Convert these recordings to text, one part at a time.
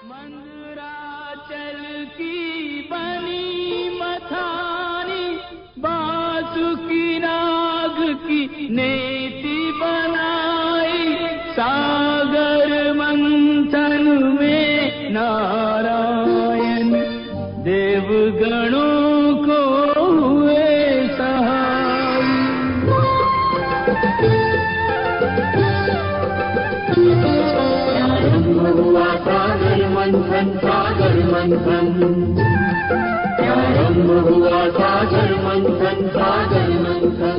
मंदराचल की बनी मथानी बासुकी नाग की नेति बनाई सागर मंथन में नारायण देवगणों को हुए सहाय। हुआ सागर मंथन सागर मंथन, प्रारंभ हुआ सागर मंथन सागर मंथन।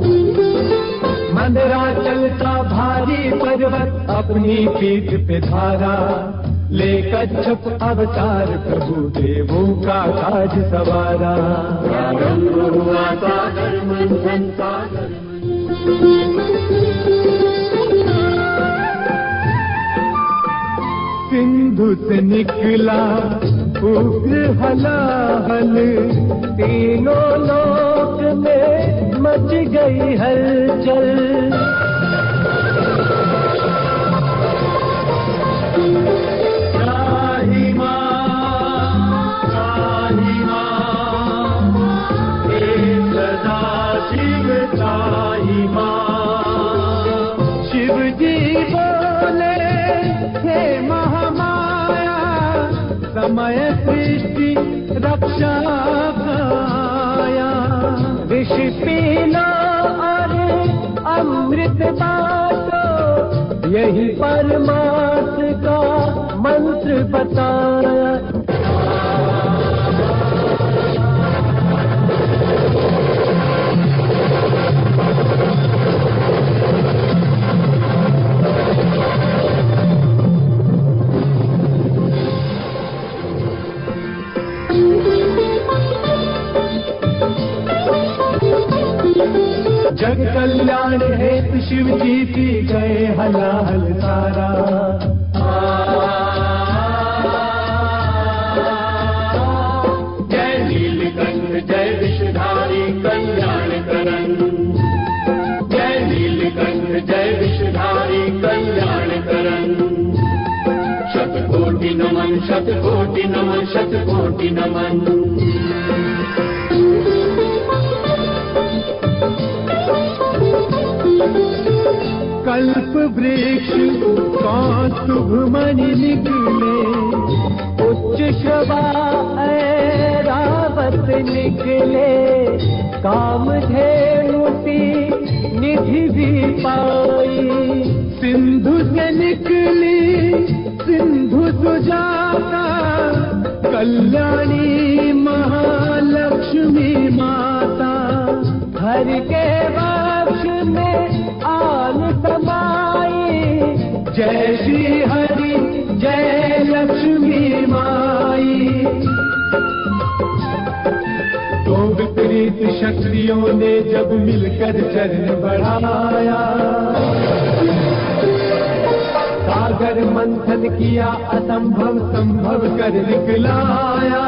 मंदराचल का भारी पर्वत अपनी पीठ पे धारा, ले कच्छप अवतार प्रभु देवों का काज सवारा। प्रारंभ हुआ सागर मंथन सागर मंथन। सिंधु से निकला उग्र हलाहल, तीनों लोक में मच गई हलचल। त्राहि मां, हे सदा शिव त्राहि मां। शिव जी बोले हे महामाया, समय सृष्टि रक्षा काया। विष पीना और अमृत बाटो, यही परमात्मा का मंत्र बताया। जग कल्याण हेतु शिव जी पी गए हलाहल सारा। जय नीलकंठ जय विषधारी कल्याण करन, जय नीलकंठ जय विषधारी कल्याण करन। शतकोटि नमन शतकोटि नमन शतकोटि नमन। कल्प वृक्ष कौस्तुभ मणि निकले, उच्च शोभा ऐरावत निकले। कामधेनु की निधि भी पाई, सिंधु से निकली सिंधु सुजाता। कल्याणी महालक्ष्मी माता, हर के वक्ष में आन समाई। जय श्री हरि जय लक्ष्मी माई। तो विपरीत शक्तियों ने जब मिलकर चरण बढ़ाया, सागर मंथन किया असंभव संभव कर दिखलाया।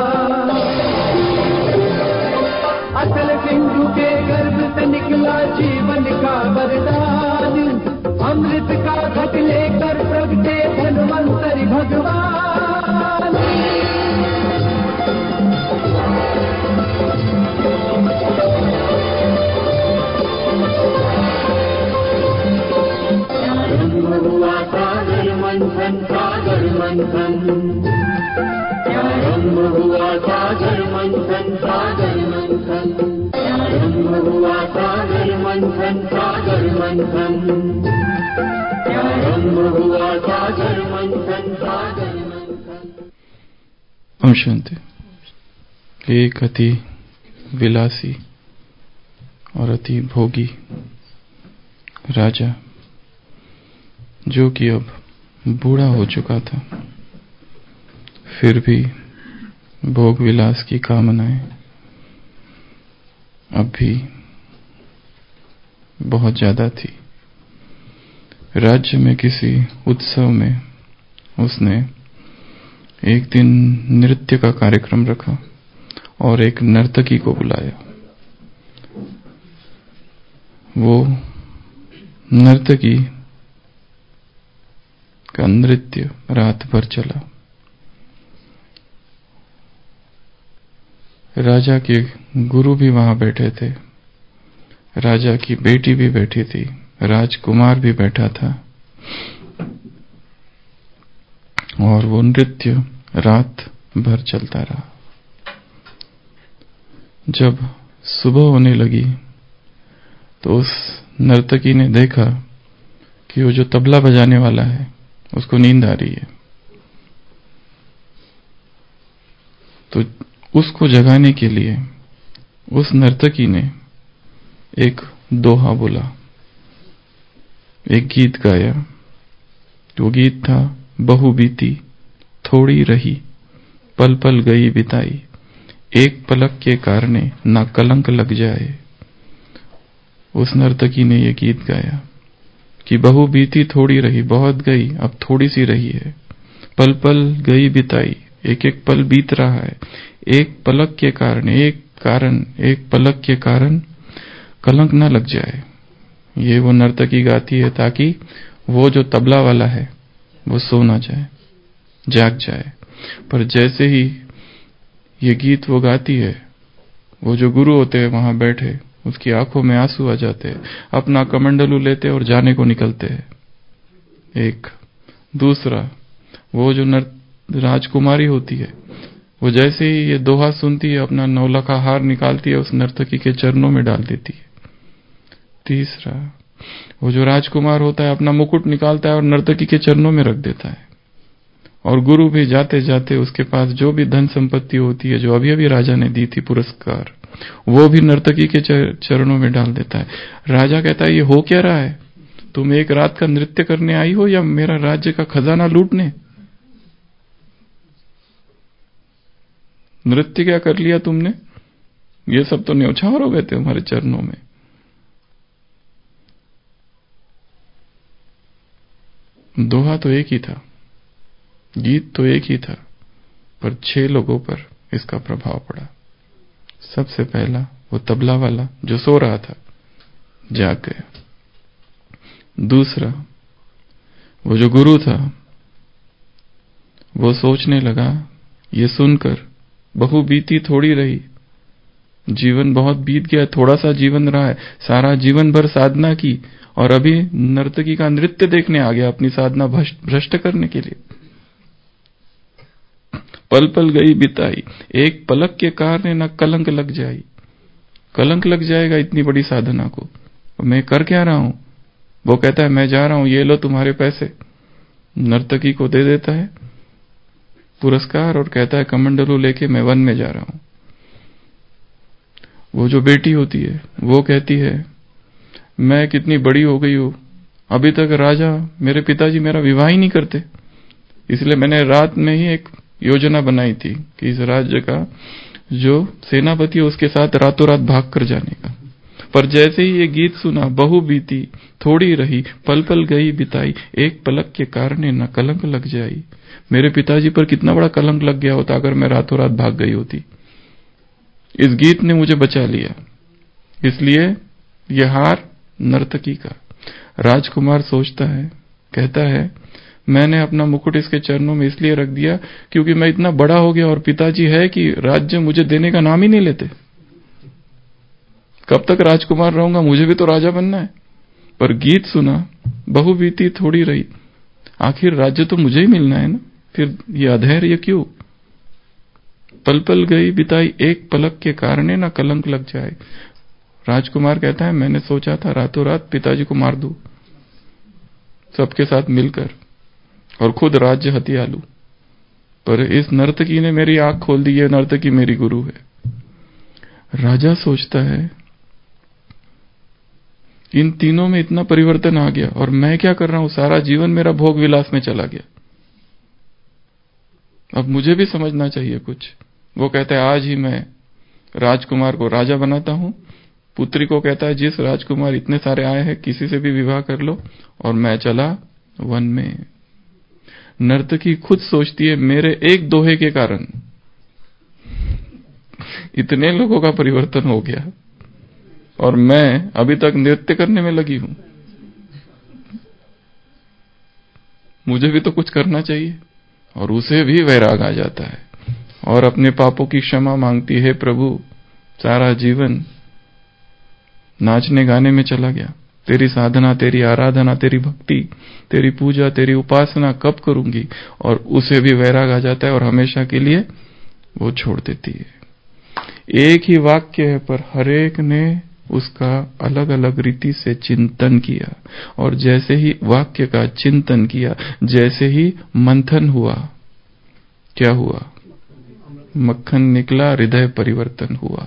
असल सिंधु के गर्भ से निकला जीवन का वरदान, अमृत का घट लेकर प्रगटे धन्वंतरि भगवान। प्रारंभ हुआ सागर मंथन सागर मंथन, प्रारंभ हुआ सागर मंथन सागर मंथन। प्रारंभ हुआ सागर मंथन सागर मंथन, प्रारंभ हुआ सागर मंथन सागर मंथन। ओम शांति। एक अति विलासी और अति भोगी राजा, जो कि अब बूढ़ा हो चुका था, फिर भी भोग विलास की कामनाएं अब भी बहुत ज्यादा थी। राज्य में किसी उत्सव में उसने एक दिन नृत्य का कार्यक्रम रखा और एक नर्तकी को बुलाया। वो नर्तकी का नृत्य रात भर चला राजा के गुरु भी वहां बैठे थे, राजा की बेटी भी बैठी थी, राजकुमार भी बैठा था, और वो नृत्य रात भर चलता रहा। जब सुबह होने लगी तो उस नर्तकी ने देखा कि वो जो तबला बजाने वाला है उसको नींद आ रही है, तो उसको जगाने के लिए उस नर्तकी ने एक दोहा बोला, एक गीत गाया। वो गीत था, बहु बीती थोड़ी रही, पल पल गई बिताई, एक पलक के कारणे ना कलंक लग जाए। उस नर्तकी ने ये गीत गाया कि बहु बीती थोड़ी रही, बहुत गई, अब थोड़ी सी रही है, पल पल गई बिताई, एक एक पल बीत रहा है, एक पलक के कारण, एक पलक के कारण कलंक ना लग जाए। ये वो नर्तकी गाती है ताकि वो जो तबला वाला है वो सो ना जाए, जाग जाए। पर जैसे ही ये गीत वो गाती है, वो जो गुरु होते हैं वहां बैठे, उसकी आंखों में आंसू आ जाते हैं, अपना कमंडलू लेते और जाने को निकलते हैं। एक दूसरा, वो जो राजकुमारी होती है, वो जैसे ही ये दोहा सुनती है, अपना नौलखा हार निकालती है, उस नर्तकी के चरणों में डाल देती है। तीसरा, वो जो राजकुमार होता है, अपना मुकुट निकालता है और नर्तकी के चरणों में रख देता है। और गुरु भी जाते जाते उसके पास जो भी धन संपत्ति होती है, जो अभी अभी राजा ने दी थी पुरस्कार, वो भी नर्तकी के चरणों में डाल देता है। राजा कहता है, ये हो क्या रहा है? तुम एक रात का नृत्य करने आई हो या मेरा राज्य का खजाना लूटने? नृत्य क्या कर लिया तुमने? ये सब तो न्यौछावर हो गए थे हमारे चरणों में। दोहा तो एक ही था, गीत तो एक ही था, पर 6 लोगों पर इसका प्रभाव पड़ा। सबसे पहला वो तबला वाला जो सो रहा था, जाग गया। दूसरा, वो जो गुरु था, वो सोचने लगा, ये सुनकर, बहु बीती थोड़ी रही, जीवन बहुत बीत गया, थोड़ा सा जीवन रहा है, सारा जीवन भर साधना की और अभी नर्तकी का नृत्य देखने आ गया अपनी साधना भ्रष्ट करने के लिए। पल पल गई बिताई, एक पलक के कारण न कलंक लग जाई। कलंक लग जाएगा इतनी बड़ी साधना को, मैं कर क्या रहा हूं? वो कहता है, मैं जा रहा हूं, ये लो तुम्हारे पैसे। नर्तकी को दे देता है पुरस्कार और कहता है, कमंडलू लेके मैं वन में जा रहा हूं। वो जो बेटी होती है वो कहती है, मैं कितनी बड़ी हो गई हूं, अभी तक राजा मेरे पिताजी मेरा विवाह ही नहीं करते, इसलिए मैंने रात में ही एक योजना बनाई थी कि इस राज्य का जो सेनापति है उसके साथ रातों रात भाग कर जाने का। पर जैसे ही ये गीत सुना, बहु बीती थोड़ी रही, पल पल गई बिताई, एक पलक के कारण न कलंक लग जाई। मेरे पिताजी पर कितना बड़ा कलंक लग गया होता अगर मैं रातों रात भाग गई होती। इस गीत ने मुझे बचा लिया, इसलिए यह हार नर्तकी का। राजकुमार सोचता है, कहता है, मैंने अपना मुकुट इसके चरणों में इसलिए रख दिया क्योंकि मैं इतना बड़ा हो गया और पिताजी है कि राज्य मुझे देने का नाम ही नहीं लेते। कब तक राजकुमार रहूंगा, मुझे भी तो राजा बनना है। पर गीत सुना, बहु बीती थोड़ी रही, आखिर राज्य तो मुझे ही मिलना है ना, फिर ये अधैर्य क्यों? पल पल गई बिताई, एक पलक के कारण ना कलंक लग जाए। राजकुमार कहता है, मैंने सोचा था रातों रात पिताजी को मार दूं सबके साथ मिलकर और खुद राज्य हथिया लूं, पर इस नर्तकी ने मेरी आंख खोल दी, ये नर्तकी मेरी गुरु है। राजा सोचता है, इन तीनों में इतना परिवर्तन आ गया और मैं क्या कर रहा हूं, सारा जीवन मेरा भोग विलास में चला गया, अब मुझे भी समझना चाहिए कुछ। वो कहता है, आज ही मैं राजकुमार को राजा बनाता हूं। पुत्री को कहता है, जिस राजकुमार इतने सारे आए हैं किसी से भी विवाह कर लो, और मैं चला वन में। नर्तकी खुद सोचती है, मेरे एक दोहे के कारण इतने लोगों का परिवर्तन हो गया और मैं अभी तक नृत्य करने में लगी हूं, मुझे भी तो कुछ करना चाहिए। और उसे भी वैराग आ जाता है और अपने पापों की क्षमा मांगती है। प्रभु सारा जीवन नाचने गाने में चला गया, तेरी साधना, तेरी आराधना, तेरी भक्ति, तेरी पूजा, तेरी उपासना कब करूंगी? और उसे भी वैराग आ जाता है और हमेशा के लिए वो छोड़ देती है। एक ही वाक्य है पर हरेक ने उसका अलग अलग रीति से चिंतन किया, और जैसे ही वाक्य का चिंतन किया, जैसे ही मंथन हुआ, क्या हुआ? मक्खन निकला, हृदय परिवर्तन हुआ।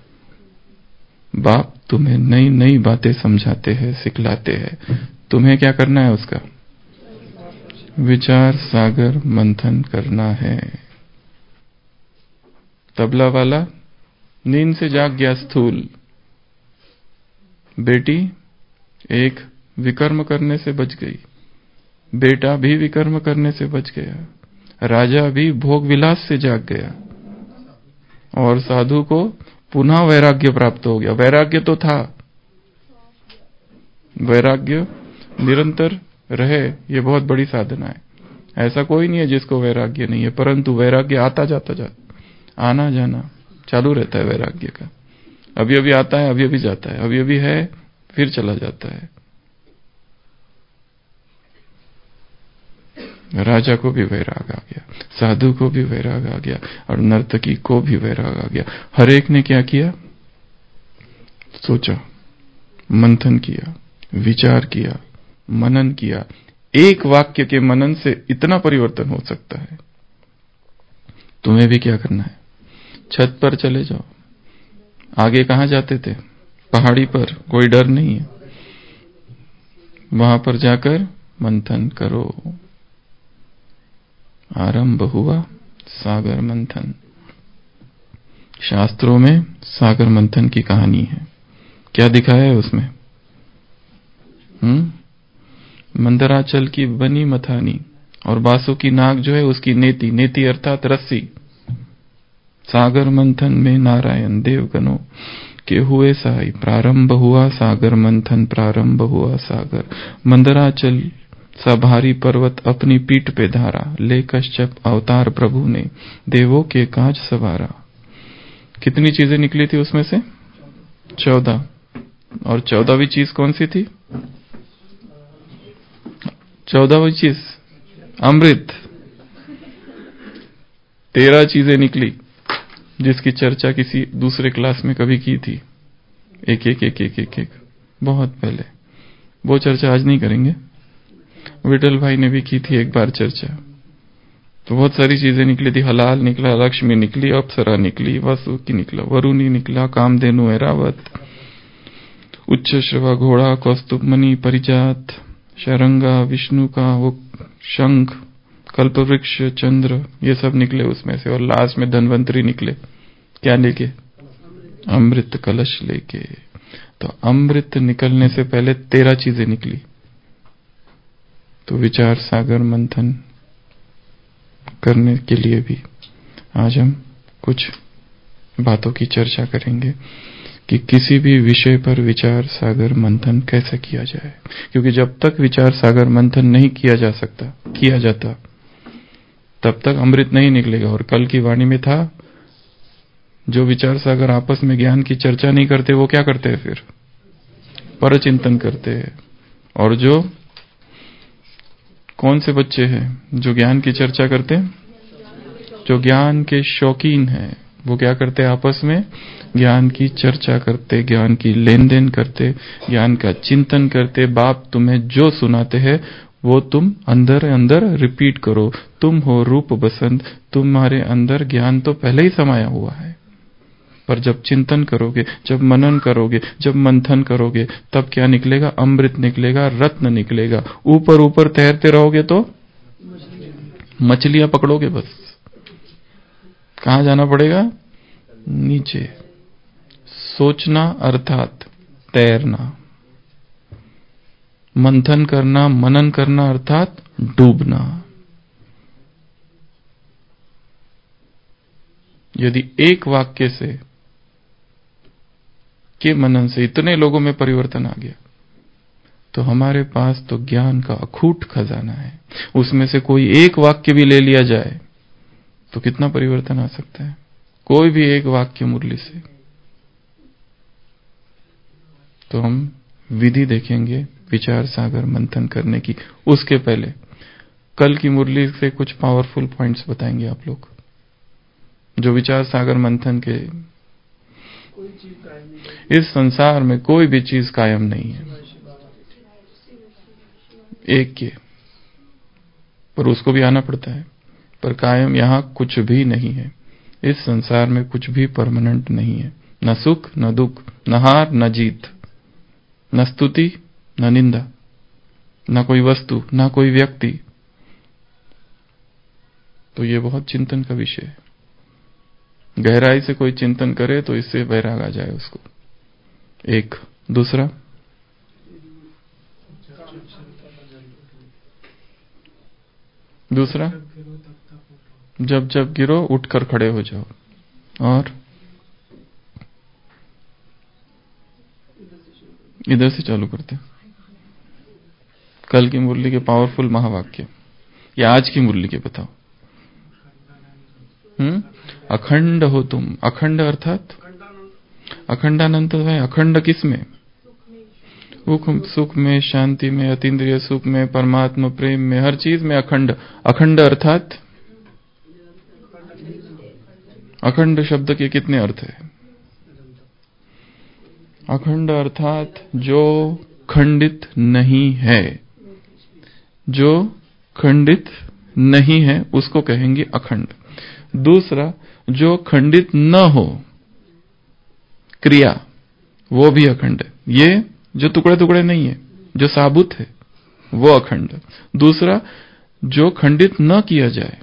बाप तुम्हें नई नई बातें समझाते हैं, सिखलाते हैं, तुम्हें क्या करना है? उसका विचार सागर मंथन करना है। तबला वाला नींद से जाग गया स्थूल, बेटी एक विकर्म करने से बच गई, बेटा भी विकर्म करने से बच गया, राजा भी भोग विलास से जाग गया, और साधु को पुनः वैराग्य प्राप्त हो गया। वैराग्य तो था, वैराग्य निरंतर रहे, ये बहुत बड़ी साधना है। ऐसा कोई नहीं है जिसको वैराग्य नहीं है, परंतु वैराग्य आता जाता आना जाना चालू रहता है वैराग्य का। अभी अभी आता है, अभी अभी जाता है, अभी अभी है, फिर चला जाता है। राजा को भी वैराग आ गया, साधु को भी वैराग आ गया, और नर्तकी को भी वैराग आ गया। हर एक ने क्या किया? सोचा, मंथन किया, विचार किया, मनन किया। एक वाक्य के मनन से इतना परिवर्तन हो सकता है। तुम्हें भी क्या करना है? छत पर चले जाओ। आगे कहां जाते थे? पहाड़ी पर, कोई डर नहीं है, वहां पर जाकर मंथन करो। आरंभ हुआ सागर मंथन। शास्त्रों में सागर मंथन की कहानी है। क्या दिखाया है उसमें? मंदराचल की बनी मथानी, और बासुकी नाग जो है उसकी नेति, नेति अर्थात रस्सी। सागर मंथन में नारायण देवगणों के हुए सहाय, प्रारंभ हुआ सागर मंथन, प्रारंभ हुआ सागर। मंदराचल सा भारी पर्वत अपनी पीठ पे धारा, ले कश्यप अवतार प्रभु ने देवों के काज सवारा। कितनी चीजें निकली थी उसमें से? 14। और 14वीं चीज कौन सी थी? 14वीं चीज अमृत। 13 चीजें निकली जिसकी चर्चा किसी दूसरे क्लास में कभी की थी, एक एक एक एक एक एक बहुत पहले। वो चर्चा आज नहीं करेंगे। विठल भाई ने भी की थी एक बार चर्चा। तो बहुत सारी चीजें निकली थी। हलाल निकला, लक्ष्मी निकली, अप्सरा निकली, वासुकी निकला, वरुणी निकला, कामधेनु ऐरावत, उच्च श्रवा घोड़ा, कौस्तुभमणि परिजात, शरंगा, विष्णु का वो शंख, कल्पवृक्ष, चंद्र, ये सब निकले उसमें से। और लास्ट में धन्वंतरी निकले, क्या लेके? अमृत कलश लेके। तो अमृत निकलने से पहले 13 चीजें निकली। तो विचार सागर मंथन करने के लिए भी आज हम कुछ बातों की चर्चा करेंगे कि किसी भी विषय पर विचार सागर मंथन कैसे किया जाए। क्योंकि जब तक विचार सागर मंथन नहीं किया जाता, तब तक अमृत नहीं निकलेगा। और कल की वाणी में था, जो विचार सागर आपस में ज्ञान की चर्चा नहीं करते वो क्या करते हैं? फिर परचिंतन करते हैं। और जो कौन से बच्चे हैं जो ज्ञान की चर्चा करते हैं? जो ज्ञान के शौकीन हैं, वो क्या करते हैं? आपस में ज्ञान की चर्चा करते, ज्ञान की लेन देन करते, ज्ञान का चिंतन करते। बाप तुम्हें जो सुनाते हैं वो तुम अंदर अंदर रिपीट करो। तुम हो रूप बसंत, तुम्हारे अंदर ज्ञान तो पहले ही समाया हुआ है, पर जब चिंतन करोगे, जब मनन करोगे, जब मंथन करोगे, तब क्या निकलेगा? अमृत निकलेगा, रत्न निकलेगा। ऊपर ऊपर तैरते रहोगे तो मछलियां पकड़ोगे बस। कहां जाना पड़ेगा? नीचे। सोचना अर्थात तैरना, मंथन करना, मनन करना अर्थात डूबना। यदि एक वाक्य से के मनन से इतने लोगों में परिवर्तन आ गया, तो हमारे पास तो ज्ञान का अखूट खजाना है। उसमें से कोई एक वाक्य भी ले लिया जाए तो कितना परिवर्तन आ सकता है कोई भी एक वाक्य मुरली से। तो हम विधि देखेंगे विचार सागर मंथन करने की। उसके पहले कल की मुरली से कुछ पावरफुल पॉइंट्स बताएंगे आप लोग, जो विचार सागर मंथन के। इस संसार में कोई भी चीज कायम नहीं है, एक के, पर उसको भी आना पड़ता है। पर कायम यहां कुछ भी नहीं है। इस संसार में कुछ भी परमानेंट नहीं है, न सुख न दुख, न हार न जीत, न स्तुति न निंदा, न कोई वस्तु न कोई व्यक्ति। तो ये बहुत चिंतन का विषय है। गहराई से कोई चिंतन करे तो इससे वैराग आ जाए उसको। एक दूसरा, जब जब गिरो उठकर खड़े हो जाओ। और इधर से चालू करते हैं। कल की मुरली के पावरफुल महावाक्य या आज की मुरली के बताओ। अखंड हो तुम। अखंड अर्थात अखंडानंत है। अखंड किस में? सुख में, शांति में, अतीन्द्रिय सुख में, परमात्मा प्रेम में, हर चीज में अखंड। अखंड अर्थात अखंड शब्द के कितने अर्थ है? अखंड अर्थात जो खंडित नहीं है। जो खंडित नहीं है उसको कहेंगे अखंड। दूसरा, जो खंडित न हो क्रिया, वो भी अखंड है। ये जो टुकड़े टुकड़े नहीं है, जो साबुत है, वो अखंड। दूसरा, जो खंडित न किया जाए,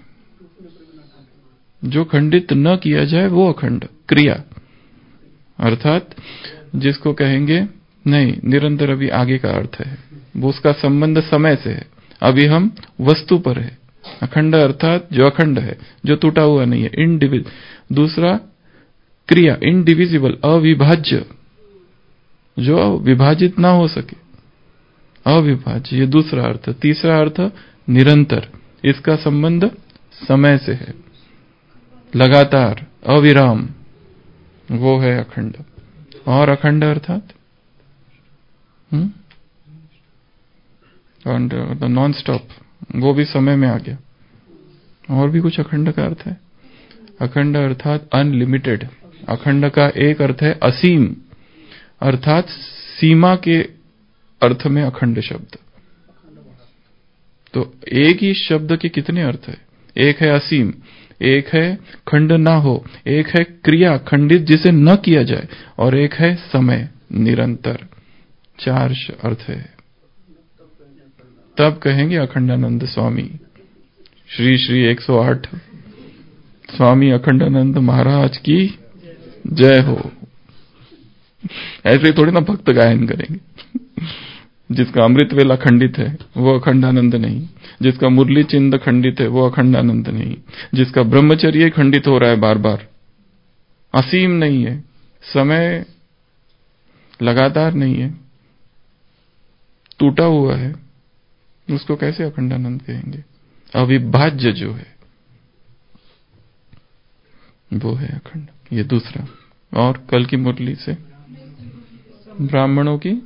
जो खंडित न किया जाए वो अखंड क्रिया, अर्थात जिसको कहेंगे नहीं निरंतर। अभी आगे का अर्थ है वो, उसका संबंध समय से है। अभी हम वस्तु पर है। अखंड अर्थात जो अखंड है, जो टूटा हुआ नहीं है, इनडिविजिबल। दूसरा क्रिया, इनडिविजिबल, अविभाज्य, जो विभाजित ना हो सके, अविभाज्य, ये दूसरा अर्थ। तीसरा अर्थ निरंतर, इसका संबंध समय से है, लगातार, अविराम, वो है अखंड। और अखंड अर्थात नॉन स्टॉप, वो भी समय में आ गया। और भी कुछ अखंड का अर्थ है। अखंड अर्थात अनलिमिटेड। अखंड का एक अर्थ है असीम, अर्थात सीमा के अर्थ में अखंड शब्द। तो एक ही शब्द के कितने अर्थ है? एक है असीम, एक है खंड ना हो, एक है क्रिया खंडित जिसे न किया जाए, और एक है समय निरंतर। चार अर्थ है। तब कहेंगे अखंडानंद स्वामी। श्री श्री 108 स्वामी अखंडानंद महाराज की जय हो। ऐसे थोड़ी ना भक्त गायन करेंगे। जिसका अमृत वेला खंडित है वो अखंडानंद नहीं, जिसका मुरली चिन्ह खंडित है वो अखंडानंद नहीं, जिसका ब्रह्मचर्य खंडित हो रहा है बार बार, असीम नहीं है, समय लगातार नहीं है, टूटा हुआ है, उसको कैसे अखंडानंद कहेंगे? अविभाज्य जो है वो है अखंड। ये दूसरा। और कल की मुरली से ब्राह्मणों की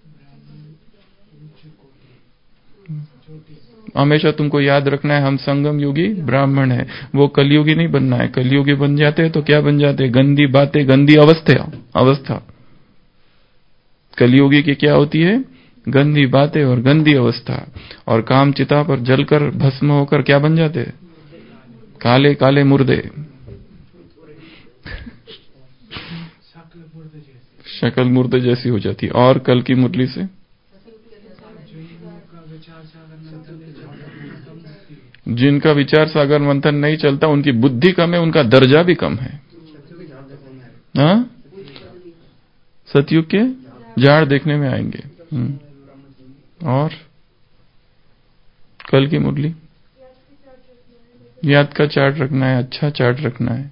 हमेशा तुमको याद रखना है, हम संगम युगी ब्राह्मण है, वो कलयुगी नहीं बनना है। कलयुगी बन जाते हैं तो क्या बन जाते हैं? गंदी बातें, गंदी अवस्था। कलयुगी की क्या होती है? गंदी बातें और गंदी अवस्था। और काम चिता पर जलकर भस्म होकर क्या बन जाते हैं? काले काले मुर्दे, शक्ल मुर्दे जैसी हो जाती है। और कल की मुरली से जिनका विचार सागर मंथन नहीं चलता, उनकी बुद्धि कम है, उनका दर्जा भी कम है। हाँ, सतयुग के झाड़ देखने में आएंगे। और कल की मुरली याद का चार्ट रखना है, अच्छा चार्ट रखना है।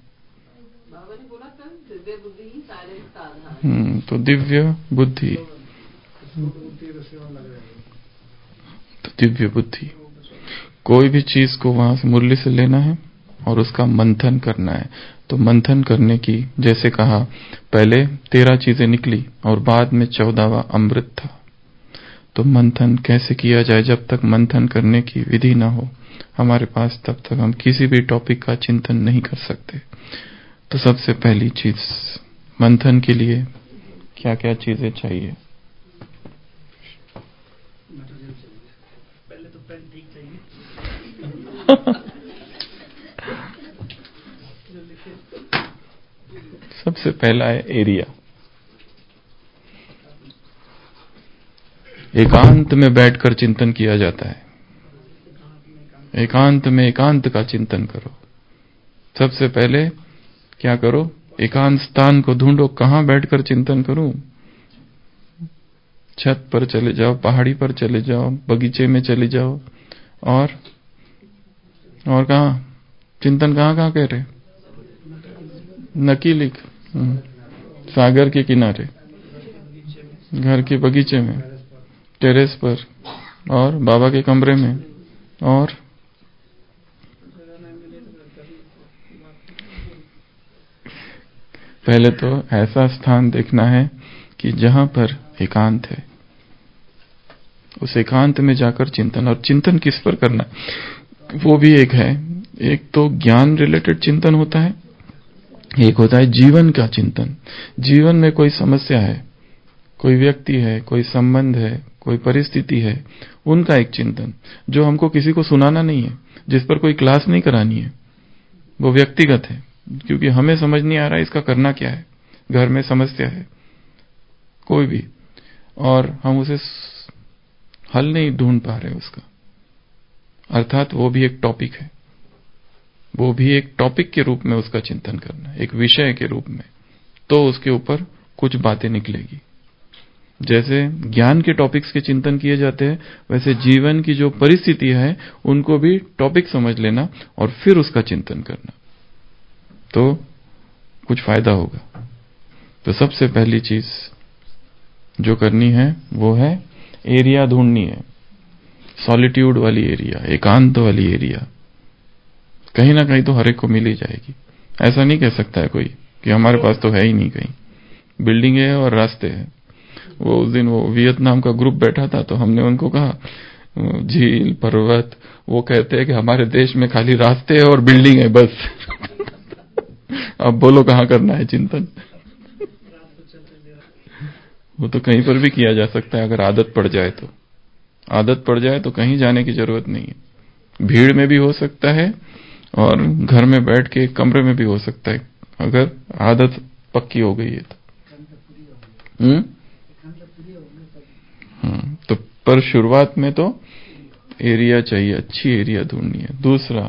तो दिव्य बुद्धि, तो दिव्य बुद्धि, कोई भी चीज को वहां से मुरली से लेना है और उसका मंथन करना है। तो मंथन करने की, जैसे कहा, पहले 13 चीजें निकली और बाद में 14वां अमृत था। तो मंथन कैसे किया जाए? जब तक मंथन करने की विधि ना हो हमारे पास, तब तक हम किसी भी टॉपिक का चिंतन नहीं कर सकते। तो सबसे पहली चीज, मंथन के लिए क्या क्या चीजें चाहिए? पहले तो पेन ठीक चाहिए। सबसे पहला है एरिया। एकांत में बैठकर चिंतन किया जाता है। एकांत में एकांत का चिंतन करो। सबसे पहले क्या करो? एकांत स्थान को ढूंढो। कहां बैठकर चिंतन करूं? छत पर चले जाओ, पहाड़ी पर चले जाओ, बगीचे में चले जाओ, और कहां चिंतन? कहां कह रहे? नकीली, सागर के किनारे, घर के बगीचे में, टेरेस पर, और बाबा के कमरे में, और पहले तो ऐसा स्थान देखना है कि जहां पर एकांत है। उस एकांत में जाकर चिंतन, और चिंतन किस पर करना वो भी एक है। एक तो ज्ञान रिलेटेड चिंतन होता है, एक होता है जीवन का चिंतन। जीवन में कोई समस्या है, कोई व्यक्ति है, कोई संबंध है, कोई परिस्थिति है, उनका एक चिंतन जो हमको किसी को सुनाना नहीं है, जिस पर कोई क्लास नहीं करानी है, वो व्यक्तिगत है, क्योंकि हमें समझ नहीं आ रहा है इसका करना क्या है। घर में समस्या है कोई भी, और हम उसे हल नहीं ढूंढ पा रहे उसका, अर्थात वो भी एक टॉपिक है। वो भी एक टॉपिक के रूप में उसका चिंतन करना, एक विषय के रूप में, तो उसके ऊपर कुछ बातें निकलेगी। जैसे ज्ञान के टॉपिक्स के चिंतन किए जाते हैं, वैसे जीवन की जो परिस्थिति है उनको भी टॉपिक समझ लेना और फिर उसका चिंतन करना, तो कुछ फायदा होगा। तो सबसे पहली चीज जो करनी है वो है एरिया ढूंढनी है। सॉलिट्यूड वाली एरिया, एकांत वाली एरिया, कहीं ना कहीं तो हर एक को मिल ही जाएगी। ऐसा नहीं कह सकता है कोई कि हमारे पास तो है ही नहीं, कहीं बिल्डिंग है और रास्ते हैं। वो उस दिन वो वियतनाम का ग्रुप बैठा था, तो हमने उनको कहा झील, पर्वत, वो कहते हैं कि हमारे देश में खाली रास्ते है और बिल्डिंग है बस। अब बोलो कहां करना है चिंतन? वो तो कहीं पर भी किया जा सकता है, अगर आदत पड़ जाए तो। आदत पड़ जाए तो कहीं जाने की जरूरत नहीं है। भीड़ में भी हो सकता है और घर में बैठ के कमरे में भी हो सकता है, अगर आदत पक्की हो गई है तो। तो पर शुरुआत में तो एरिया चाहिए, अच्छी एरिया ढूंढनी है। दूसरा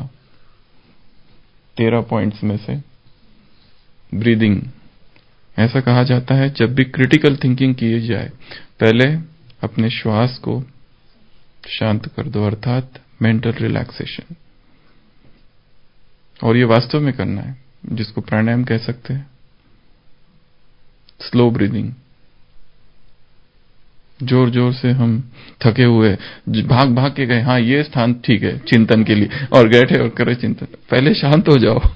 13 पॉइंट्स में से ब्रीदिंग। ऐसा कहा जाता है जब भी क्रिटिकल थिंकिंग की जाए, पहले अपने श्वास को शांत कर दो, अर्थात मेंटल रिलैक्सेशन। और ये वास्तव में करना है, जिसको प्राणायाम कह सकते हैं। स्लो ब्रीदिंग, जोर जोर से हम थके हुए भाग भाग के गए, हाँ ये स्थान ठीक है चिंतन के लिए, और बैठे और करे चिंतन। पहले शांत हो जाओ।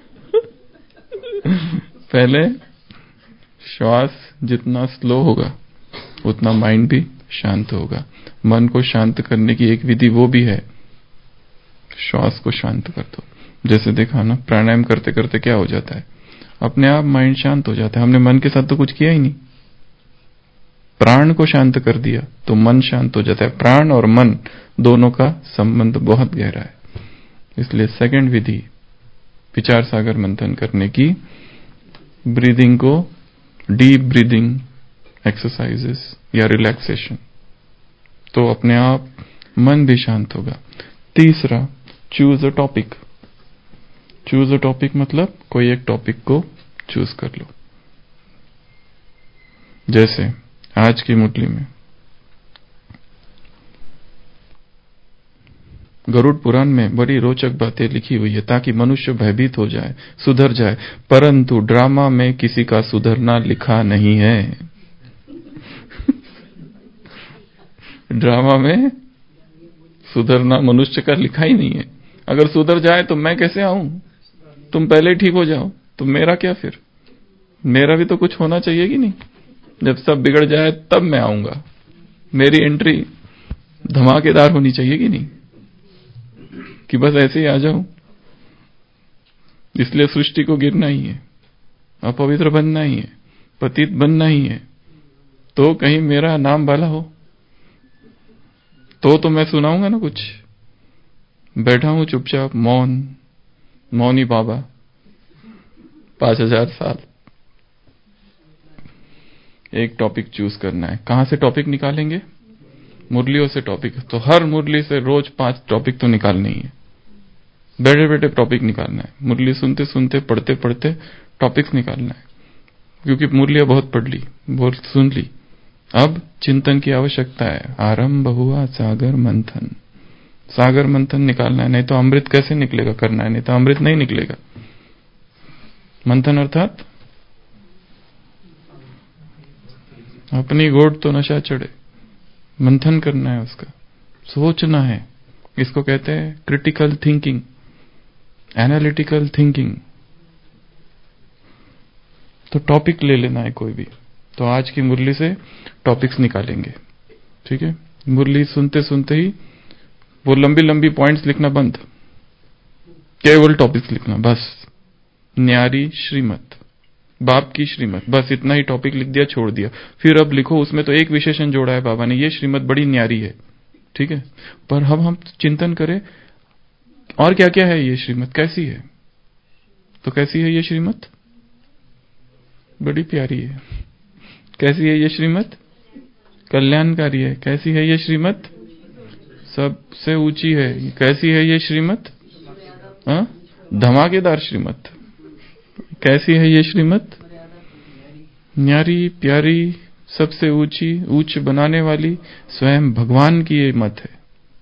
पहले श्वास जितना स्लो होगा उतना माइंड भी शांत होगा। मन को शांत करने की एक विधि वो भी है, श्वास को शांत कर दो। जैसे देखा ना, प्राणायाम करते करते क्या हो जाता है, अपने आप माइंड शांत हो जाता है। हमने मन के साथ तो कुछ किया ही नहीं, प्राण को शांत कर दिया तो मन शांत हो जाता है। प्राण और मन दोनों का संबंध बहुत गहरा है। इसलिए सेकंड विधि विचार सागर मंथन करने की, ब्रीदिंग को डीप ब्रीदिंग एक्सरसाइजेस या रिलैक्सेशन, तो अपने आप मन भी शांत होगा। तीसरा, choose a topic. Choose a topic मतलब कोई एक टॉपिक को चूज कर लो। जैसे आज की मुरली में गरुड़ पुराण में बड़ी रोचक बातें लिखी हुई है, ताकि मनुष्य भयभीत हो जाए, सुधर जाए। परंतु ड्रामा में किसी का सुधरना लिखा नहीं है। ड्रामा में सुधरना मनुष्य का लिखा ही नहीं है। अगर सुधर जाए तो मैं कैसे आऊं? तुम पहले ही ठीक हो जाओ, तो मेरा क्या फिर? मेरा भी तो कुछ होना चाहिए कि नहीं? जब सब बिगड़ जाए तब मैं आऊंगा, मेरी एंट्री धमाकेदार होनी चाहिए कि नहीं, कि बस ऐसे ही आ जाऊं। इसलिए सृष्टि को गिरना ही है, अपवित्र बनना ही है, पतित बनना ही है, तो कहीं मेरा नाम भला हो तो मैं सुनाऊंगा ना कुछ। बैठा हूं चुपचाप, मौनी बाबा 5000 साल। एक टॉपिक चूज करना है। कहां से टॉपिक निकालेंगे? मुरलियों से टॉपिक। तो हर मुरली से रोज 5 टॉपिक तो निकालने ही है, बैठे बैठे टॉपिक निकालना है। मुरली सुनते सुनते, पढ़ते पढ़ते टॉपिक्स निकालना है, क्योंकि मुरलियां बहुत पढ़ ली, बहुत सुन ली। अब चिंतन की आवश्यकता है। आरंभ हुआ सागर मंथन, सागर मंथन निकालना है, नहीं तो अमृत कैसे निकलेगा? करना है, नहीं तो अमृत नहीं निकलेगा। मंथन अर्थात अपनी गोट तो नशा चढ़े, मंथन करना है, उसका सोचना है। इसको कहते हैं क्रिटिकल थिंकिंग, एनालिटिकल थिंकिंग। तो टॉपिक ले लेना है कोई भी। तो आज की मुरली से टॉपिक्स निकालेंगे, ठीक है? मुरली सुनते सुनते ही वो लंबी लंबी पॉइंट्स लिखना बंद, केवल टॉपिक्स लिखना बस। न्यारी श्रीमत, बाप की श्रीमत, बस इतना ही टॉपिक लिख दिया, छोड़ दिया। फिर अब लिखो, उसमें तो एक विशेषण जोड़ा है बाबा ने, ये श्रीमत बड़ी न्यारी है, ठीक है? पर हम चिंतन करें और क्या क्या है ये श्रीमत, कैसी है? तो कैसी है ये श्रीमत? बड़ी प्यारी है। कैसी है ये श्रीमत? कल्याणकारी है। कैसी है ये श्रीमत? सबसे ऊंची है। कैसी है ये श्रीमत? धमाकेदार श्रीमत। कैसी है ये श्रीमत? न्यारी, प्यारी, सबसे ऊंची, उच्च बनाने वाली स्वयं भगवान की ये मत है,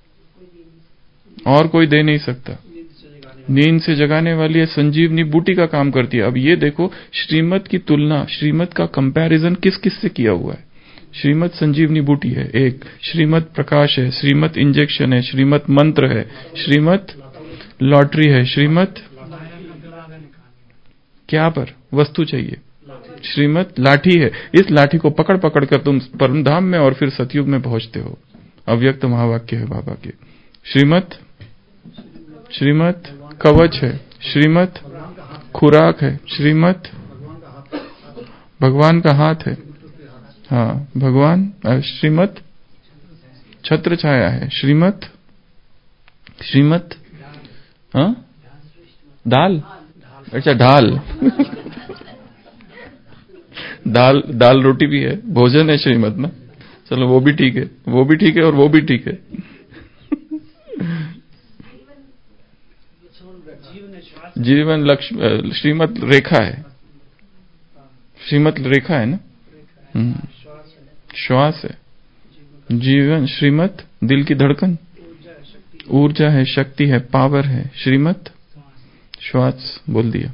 और कोई दे नहीं सकता। नींद से जगाने वाली है, संजीवनी बूटी का काम करती है। अब ये देखो, श्रीमत की तुलना, श्रीमत का कंपैरिजन किस किस से किया हुआ है? श्रीमत संजीवनी बूटी है एक, श्रीमत प्रकाश है, श्रीमत इंजेक्शन है, श्रीमत मंत्र है, श्रीमत लॉटरी है, श्रीमत क्या पर वस्तु चाहिए, श्रीमत लाठी है। इस लाठी को पकड़ पकड़ कर तुम परमधाम में और फिर सतयुग में पहुंचते हो। अव्यक्त महावाक्य है बाबा के। श्रीमत कवच है, श्रीमत खुराक है, श्रीमत भगवान का हाथ है, हाँ भगवान, श्रीमत छत्र छाया है, श्रीमत हाँ दाल, अच्छा ढाल दाल रोटी भी है, भोजन है श्रीमत ना। चलो वो भी ठीक है, वो भी ठीक है और वो भी ठीक है। जीवन लक्ष्य, श्रीमत रेखा है, श्रीमत रेखा है ना। श्वास है जीवन, श्रीमत दिल की धड़कन, ऊर्जा है, शक्ति है, पावर है, श्रीमत श्वास बोल दिया।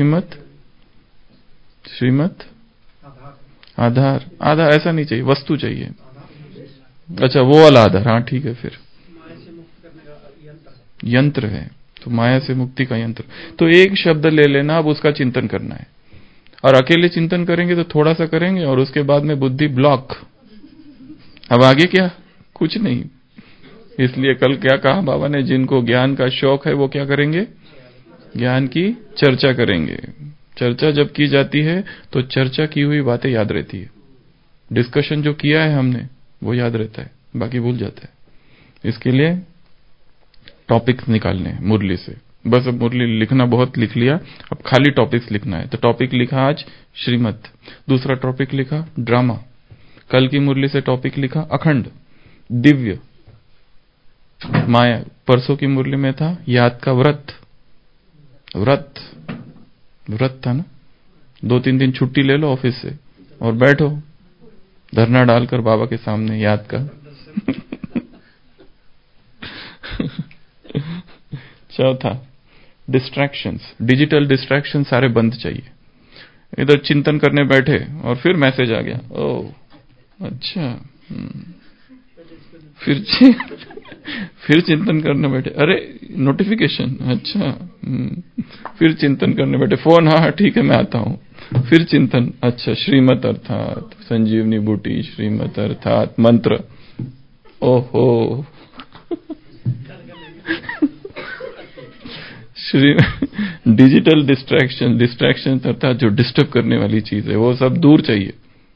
श्रीमत आधार, आधार ऐसा नहीं चाहिए, वस्तु चाहिए। अच्छा वो वाला आधार, हाँ ठीक है। फिर यंत्र है, तो माया से मुक्ति का यंत्र। तो एक शब्द ले लेना, अब उसका चिंतन करना है। और अकेले चिंतन करेंगे तो थोड़ा सा करेंगे और उसके बाद में बुद्धि ब्लॉक। अब आगे क्या? कुछ नहीं। इसलिए कल क्या कहा बाबा ने, जिनको ज्ञान का शौक है वो क्या करेंगे? ज्ञान की चर्चा करेंगे। चर्चा जब की जाती है तो चर्चा की हुई बातें याद रहती है। डिस्कशन जो किया है हमने वो याद रहता है, बाकी भूल जाता है। इसके लिए टॉपिक्स निकालने हैं मुरली से। बस अब मुरली लिखना बहुत लिख लिया, अब खाली टॉपिक्स लिखना है। तो टॉपिक लिखा आज श्रीमत, दूसरा टॉपिक लिखा ड्रामा, कल की मुरली से टॉपिक लिखा अखंड, दिव्य, माया। परसों की मुरली में था याद का व्रत, व्रत था ना। 2-3 दिन छुट्टी ले लो ऑफिस से और बैठो धरना डालकर बाबा के सामने याद का। चौथा डिस्ट्रैक्शंस, डिजिटल डिस्ट्रैक्शन सारे बंद चाहिए। इधर चिंतन करने बैठे और फिर मैसेज आ गया, ओह अच्छा, फिर चिंतन करने बैठे, अरे नोटिफिकेशन, अच्छा फिर चिंतन करने बैठे, फोन, हाँ ठीक है मैं आता हूँ, फिर चिंतन, अच्छा श्रीमत अर्थात संजीवनी बूटी, श्रीमत अर्थात मंत्र, ओहो डिजिटल डिस्ट्रैक्शन अर्थात जो डिस्टर्ब करने वाली चीज है वो सब दूर चाहिए।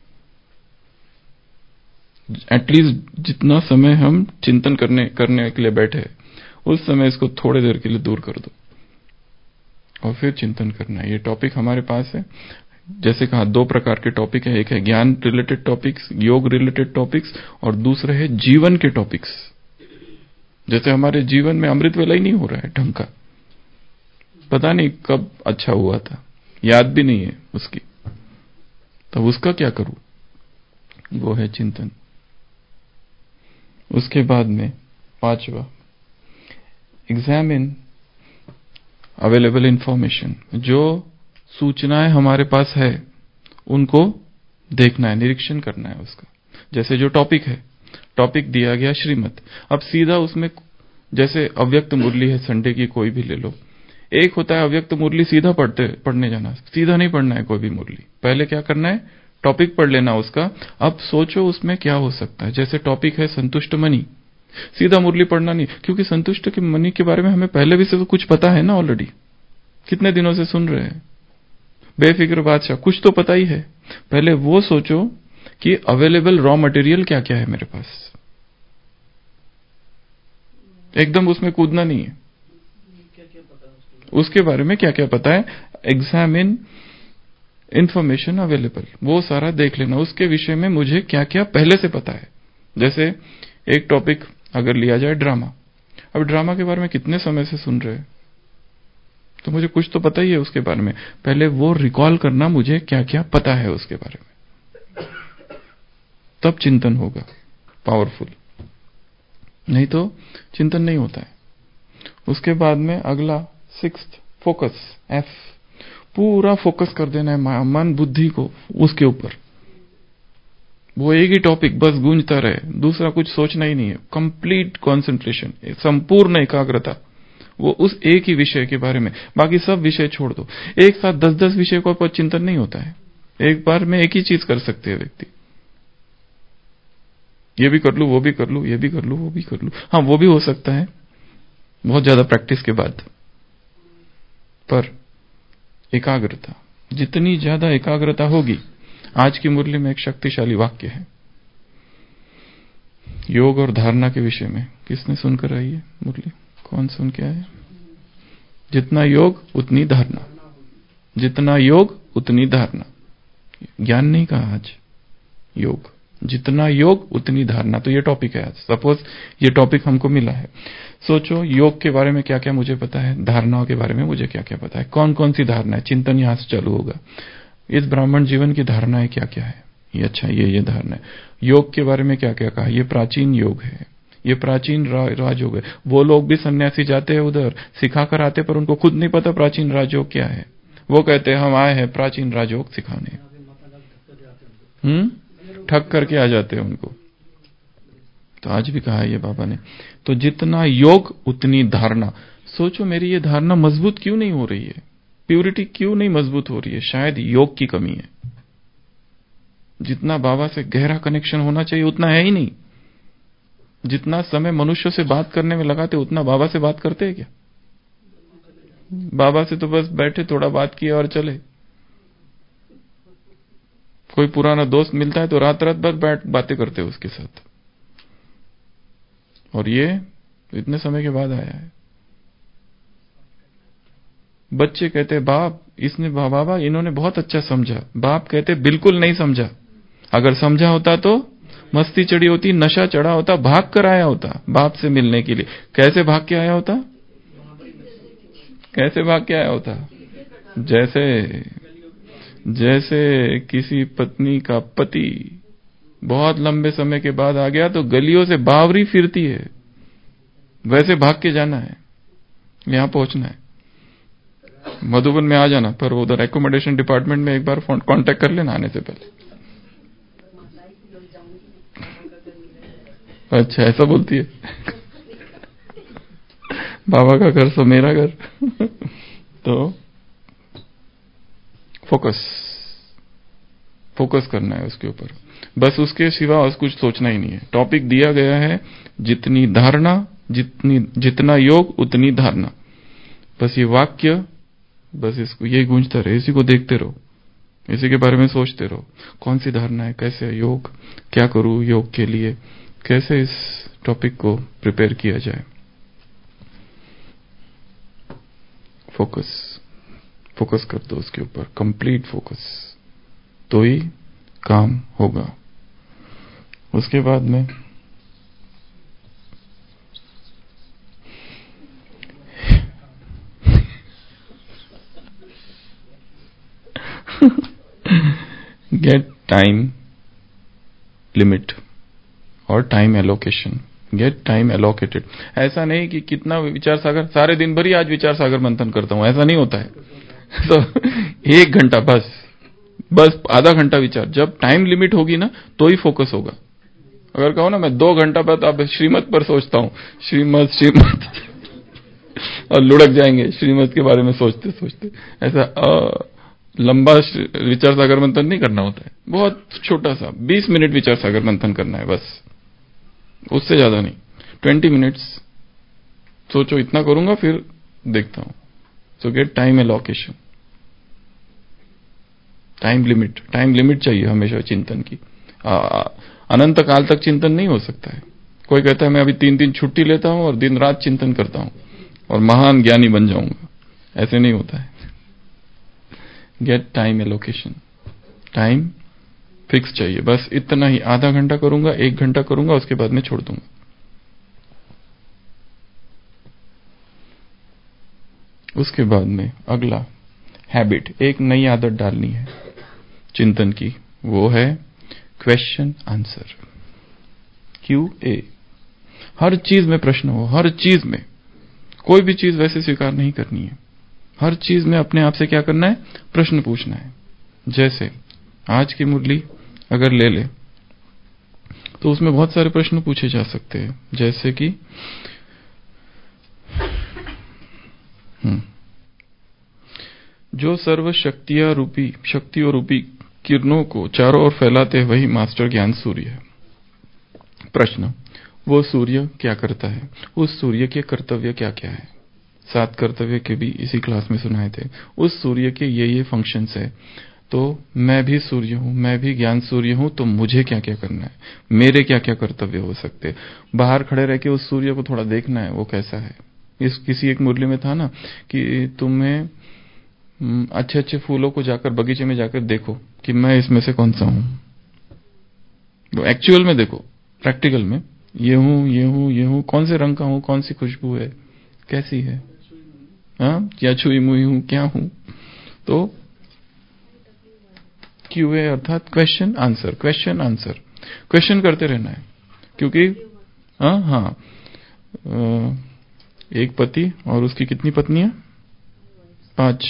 एटलीस्ट जितना समय हम चिंतन करने के लिए बैठे उस समय इसको थोड़ी देर के लिए दूर कर दो और फिर चिंतन करना है। ये टॉपिक हमारे पास है, जैसे कहा 2 प्रकार के टॉपिक है, एक है ज्ञान रिलेटेड टॉपिक्स, योग रिलेटेड टॉपिक्स, और दूसरे है जीवन के टॉपिक्स। जैसे हमारे जीवन में अमृत वेला ही नहीं हो रहा है ढंग का, पता नहीं कब अच्छा हुआ था, याद भी नहीं है उसकी, तो उसका क्या करूं, वो है चिंतन। उसके बाद में 5वां, एग्जामिन अवेलेबल इंफॉर्मेशन। जो सूचनाएं हमारे पास है उनको देखना है, निरीक्षण करना है उसका। जैसे जो टॉपिक है, टॉपिक दिया गया श्रीमत, अब सीधा उसमें जैसे अव्यक्त मुरली है संडे की, कोई भी ले लो, एक होता है अव्यक्त मुरली सीधा पढ़ने जाना, सीधा नहीं पढ़ना है कोई भी मुरली, पहले क्या करना है टॉपिक पढ़ लेना उसका। अब सोचो उसमें क्या हो सकता है, जैसे टॉपिक है संतुष्ट मनी, सीधा मुरली पढ़ना नहीं, क्योंकि संतुष्ट के मनी के बारे में हमें पहले भी से तो कुछ पता है ना, ऑलरेडी कितने दिनों से सुन रहे हैं। बेफिक्र बादशाह, कुछ तो पता ही है, पहले वो सोचो कि अवेलेबल रॉ मटेरियल क्या क्या है मेरे पास, एकदम उसमें कूदना नहीं है, उसके बारे में क्या क्या पता है, एग्जामिन इंफॉर्मेशन अवेलेबल, वो सारा देख लेना, उसके विषय में मुझे क्या क्या पहले से पता है। जैसे एक टॉपिक अगर लिया जाए ड्रामा, अब ड्रामा के बारे में कितने समय से सुन रहे हैं, तो मुझे कुछ तो पता ही है उसके बारे में, पहले वो रिकॉल करना मुझे क्या क्या पता है उसके बारे में, तब चिंतन होगा पावरफुल, नहीं तो चिंतन नहीं होता है। उसके बाद में अगला 6th फोकस, F, पूरा फोकस कर देना है मन बुद्धि को उसके ऊपर, वो एक ही टॉपिक बस गूंजता रहे, दूसरा कुछ सोचना ही नहीं है, कंप्लीट कंसंट्रेशन, संपूर्ण एकाग्रता, वो उस एक ही विषय के बारे में, बाकी सब विषय छोड़ दो। एक साथ 10-10 विषय को पर चिंतन नहीं होता है, एक बार में एक ही चीज कर सकते हैं व्यक्ति, ये भी कर लूं, वो भी कर लूं, ये भी कर लूं, वो भी कर लूं, हाँ वो भी हो सकता है बहुत ज्यादा प्रैक्टिस के बाद, पर एकाग्रता, जितनी ज्यादा एकाग्रता होगी, आज की मुरली में एक शक्तिशाली वाक्य है योग और धारणा के विषय में, किसने सुनकर आई है मुरली, कौन सुन के आया, जितना योग उतनी धारणा, जितना योग उतनी धारणा, ज्ञान नहीं कहा आज, योग, जितना योग उतनी धारणा, तो ये टॉपिक है आज। सपोज ये टॉपिक हमको मिला है, सोचो योग के बारे में क्या क्या मुझे पता है, धारणाओं के बारे में मुझे क्या क्या पता है, कौन कौन सी धारणा है, चिंतन यहां से चालू होगा। इस ब्राह्मण जीवन की धारणाएं क्या क्या है, ये अच्छा ये धारणा है। योग के बारे में क्या क्या कहा, ये प्राचीन योग है, ये प्राचीन राजयोग है। वो लोग भी सन्यासी जाते हैं उधर सिखा कर आते, पर उनको खुद नहीं पता प्राचीन राजयोग क्या है, वो कहते हैं हम आए हैं प्राचीन राजयोग सिखाने, ठग करके आ जाते हैं उनको। तो आज भी कहा है ये बाबा ने, तो जितना योग उतनी धारणा। सोचो मेरी ये धारणा मजबूत क्यों नहीं हो रही है, प्यूरिटी क्यों नहीं मजबूत हो रही है, शायद योग की कमी है। जितना बाबा से गहरा कनेक्शन होना चाहिए उतना है ही नहीं। जितना समय मनुष्य से बात करने में लगाते उतना बाबा से बात करते हैं क्या? बाबा से तो बस बैठे थोड़ा बात किया और चले। कोई पुराना दोस्त मिलता है तो रात रात भर बैठ बातें करते हैं उसके साथ, और ये इतने समय के बाद आया है। बच्चे कहते बाप इसने बाबा इन्होंने बहुत अच्छा समझा, बाप कहते बिल्कुल नहीं समझा, अगर समझा होता तो मस्ती चढ़ी होती, नशा चढ़ा होता, भाग कर आया होता बाप से मिलने के लिए। कैसे भाग के आया होता, कैसे भाग के आया होता? जैसे किसी पत्नी का पति बहुत लंबे समय के बाद आ गया तो गलियों से बावरी फिरती है, वैसे भाग के जाना है, यहां पहुंचना है। मधुबन में आ जाना, पर उधर एकोमोडेशन डिपार्टमेंट में एक बार कांटेक्ट कर लेना आने से पहले। अच्छा, ऐसा बोलती है। बाबा का घर सो मेरा घर। तो फोकस करना है उसके ऊपर, बस उसके सिवा और कुछ सोचना ही नहीं है। टॉपिक दिया गया है, जितनी धारणा, जितना योग उतनी धारणा। बस ये वाक्य, बस इसको ये गूंजता रहे, इसी को देखते रहो, इसी के बारे में सोचते रहो। कौन सी धारणा है, कैसे योग, क्या करूं योग के लिए, कैसे इस टॉपिक को प्रिपेयर किया जाए। फोकस कर दो उसके ऊपर, कंप्लीट फोकस, तो ही काम होगा। उसके बाद में गेट टाइम लिमिट और time allocation. Get time allocated. ऐसा नहीं कि कितना विचार सागर, सारे दिन भर ही आज विचार सागर मंथन करता हूं, ऐसा नहीं होता है। तो 1 घंटा बस आधा घंटा विचार। जब टाइम लिमिट होगी ना तो ही फोकस होगा। अगर कहो ना मैं 2 घंटा बाद अब श्रीमत पर सोचता हूं, श्रीमत और लुढ़क जाएंगे श्रीमत के बारे में सोचते सोचते। ऐसा लंबा विचार सागर मंथन नहीं करना होता है, बहुत छोटा सा 20 मिनट विचार सागर मंथन करना है बस, उससे ज्यादा नहीं। 20 मिनट्स सोचो, इतना करूंगा फिर देखता हूं। So get time allocation, time limit चाहिए हमेशा चिंतन की। अनंत काल तक चिंतन नहीं हो सकता है। कोई कहता है मैं अभी 3 दिन छुट्टी लेता हूं और दिन रात चिंतन करता हूं और महान ज्ञानी बन जाऊंगा, ऐसे नहीं होता है। Get time allocation, time fix चाहिए, बस इतना ही। आधा घंटा करूंगा, 1 घंटा करूंगा, उसके बाद में छोड़ दूंगा। उसके बाद में अगला हैबिट, एक नई आदत डालनी है चिंतन की, वो है क्वेश्चन आंसर, QA। हर चीज में प्रश्न हो, हर चीज में। कोई भी चीज वैसे स्वीकार नहीं करनी है। हर चीज में अपने आप से क्या करना है, प्रश्न पूछना है। जैसे आज की मुरली अगर ले ले तो उसमें बहुत सारे प्रश्न पूछे जा सकते हैं, जैसे कि जो सर्व शक्तियों रूपी किरणों को चारों ओर फैलाते हैं वही मास्टर ज्ञान सूर्य है। प्रश्न, वो सूर्य क्या करता है, उस सूर्य के कर्तव्य क्या क्या है। 7 कर्तव्य के भी इसी क्लास में सुनाए थे। उस सूर्य के ये फंक्शंस है, तो मैं भी सूर्य हूं, मैं भी ज्ञान सूर्य हूं, तो मुझे क्या क्या करना है, मेरे क्या क्या कर्तव्य हो सकते। बाहर खड़े रह के उस सूर्य को थोड़ा देखना है वो कैसा है। इस किसी एक मुरली में था ना कि तुम्हें अच्छे अच्छे फूलों को जाकर बगीचे में जाकर देखो कि मैं इसमें से कौन सा हूं। तो एक्चुअल में देखो, प्रैक्टिकल में, ये हूं, कौन से रंग का हूं, कौन सी खुशबू है, कैसी है, हाँ, क्या छुई मुई हूं, क्या हूं। तो QA अर्थात क्वेश्चन आंसर, क्वेश्चन करते रहना है। क्योंकि हाँ, एक पति और उसकी कितनी पत्नियां, 5।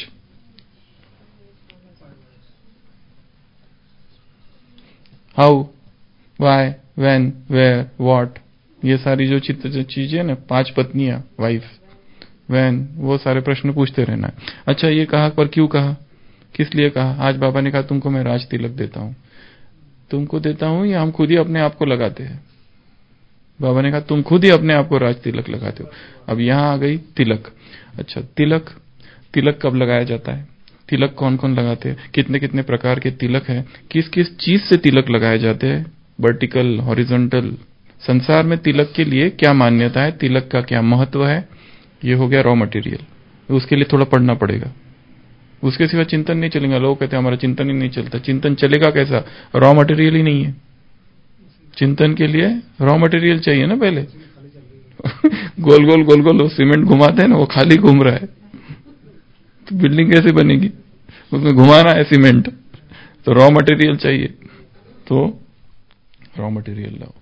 How, why, when, where, what, ये सारी जो चीजें ना, 5 पत्नियां, वाइफ, व्हेन, वो सारे प्रश्न पूछते रहना है। अच्छा, ये कहा पर क्यों कहा, किस लिए कहा। आज बाबा ने कहा तुमको मैं राज तिलक देता हूं, तुमको देता हूं या हम खुद ही अपने आप को लगाते हैं। बाबा ने कहा तुम खुद ही अपने आप को राज तिलक लगाते हो। अब यहां आ गई तिलक। अच्छा, तिलक कब लगाया जाता है, तिलक कौन कौन लगाते हैं, कितने कितने प्रकार के तिलक है, किस किस चीज से तिलक लगाए जाते हैं, वर्टिकल, हॉरिजॉन्टल। संसार में तिलक के लिए क्या मान्यता है, तिलक का क्या महत्व है। ये हो गया रॉ मटेरियल, उसके लिए थोड़ा पढ़ना पड़ेगा। उसके सिवा चिंतन नहीं चलेगा। लोग कहते हैं हमारा चिंतन ही नहीं चलता। चिंतन चलेगा कैसा, रॉ मटेरियल ही नहीं है। चिंतन के लिए रॉ मटेरियल चाहिए ना पहले। गोल गोल सीमेंट घुमाते हैं ना, वो खाली घूम रहा है, तो बिल्डिंग कैसे बनेगी, उसमें घुमाना है सीमेंट, तो रॉ मटेरियल चाहिए। तो रॉ मटेरियल लाओ।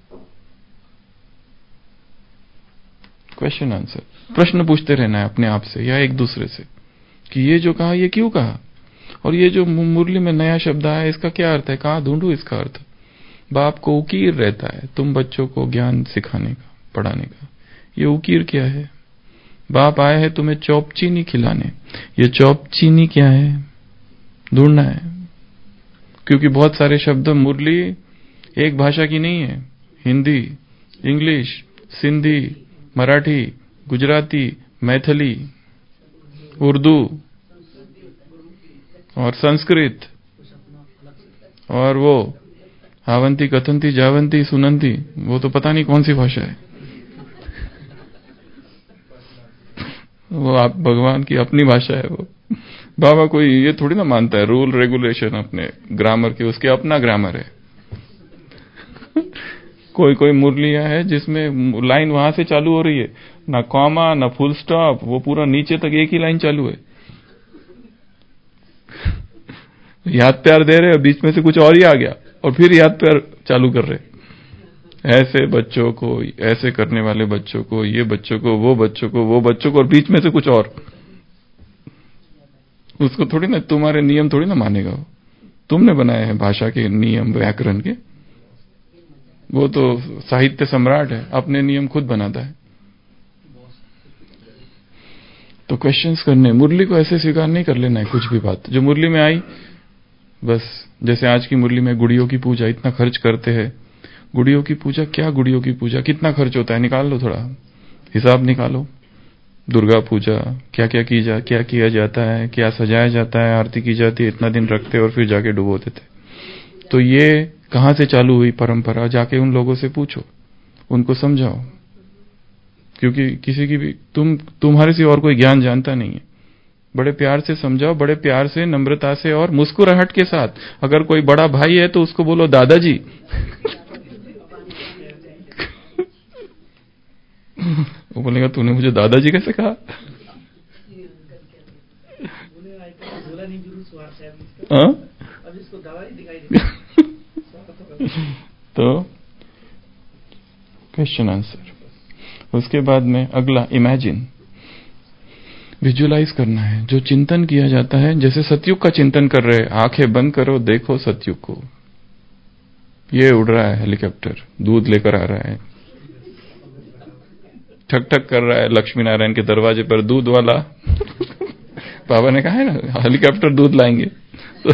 क्वेश्चन आंसर, प्रश्न पूछते रहना है अपने आप से या एक दूसरे से कि ये जो कहा ये क्यों कहा, और ये जो मुरली में नया शब्द आया इसका क्या अर्थ है, कहां ढूंढूं इसका अर्थ। बाप को उकीर रहता है तुम बच्चों को ज्ञान सिखाने का, पढ़ाने का। ये उकीर क्या है? बाप आए हैं तुम्हें चौप चीनी खिलाने। ये चौप चीनी क्या है? ढूंढना है, क्योंकि बहुत सारे शब्द मुरली एक भाषा की नहीं है। हिंदी, इंग्लिश, सिंधी, मराठी, गुजराती, मैथिली, उर्दू और संस्कृत और वो आवंती, कथंती, जावंती, सुनंती, वो तो पता नहीं कौन सी भाषा है। वो आप भगवान की अपनी भाषा है। वो बाबा कोई ये थोड़ी ना मानता है रूल रेगुलेशन अपने ग्रामर के, उसके अपना ग्रामर है। कोई मुरलियां है जिसमें लाइन वहां से चालू हो रही है, ना कॉमा ना फुल स्टॉप, वो पूरा नीचे तक एक ही लाइन चालू है। याद प्यार दे रहे, बीच में से कुछ और ही आ गया और फिर याद प्यार चालू कर रहे। ऐसे बच्चों को, ऐसे करने वाले बच्चों को, ये बच्चों को, वो बच्चों को, वो बच्चों को, और बीच में से कुछ और। उसको थोड़ी ना, तुम्हारे नियम थोड़ी ना मानेगा वो। तुमने बनाए हैं भाषा के नियम, व्याकरण के। वो तो साहित्य सम्राट है, अपने नियम खुद बनाता है। तो क्वेश्चंस करने, मुरली को ऐसे स्वीकार नहीं कर लेना है कुछ भी बात जो मुरली में आई बस। जैसे आज की मुरली में गुड़ियों की पूजा इतना खर्च करते हैं। गुड़ियों की पूजा क्या, गुड़ियों की पूजा कितना खर्च होता है? निकाल लो, थोड़ा हिसाब निकालो। दुर्गा पूजा क्या किया जाता है, क्या सजाया जाता है, आरती की जाती है, इतना दिन रखते और फिर जाके डुबो देते। तो ये कहां से चालू हुई परंपरा? जाके उन लोगों से पूछो, उनको समझाओ, क्योंकि किसी की भी तुम्हारे से और कोई ज्ञान जानता नहीं है। बड़े प्यार से समझाओ, बड़े प्यार से, नम्रता से और मुस्कुराहट के साथ। अगर कोई बड़ा भाई है तो उसको बोलो दादाजी। वो बोलेगा तूने मुझे दादाजी कैसे कहा? तो क्वेश्चन आंसर। उसके बाद में अगला इमेजिन, विजुलाइज करना है। जो चिंतन किया जाता है, जैसे सतयुग का चिंतन कर रहे हैं, आंखें बंद करो, देखो सतयुग को। ये उड़ रहा है हेलीकॉप्टर, दूध लेकर आ रहा है, ठक ठक कर रहा है लक्ष्मी नारायण के दरवाजे पर दूध वाला। बाबा ने कहा है ना हेलीकॉप्टर दूध लाएंगे। तो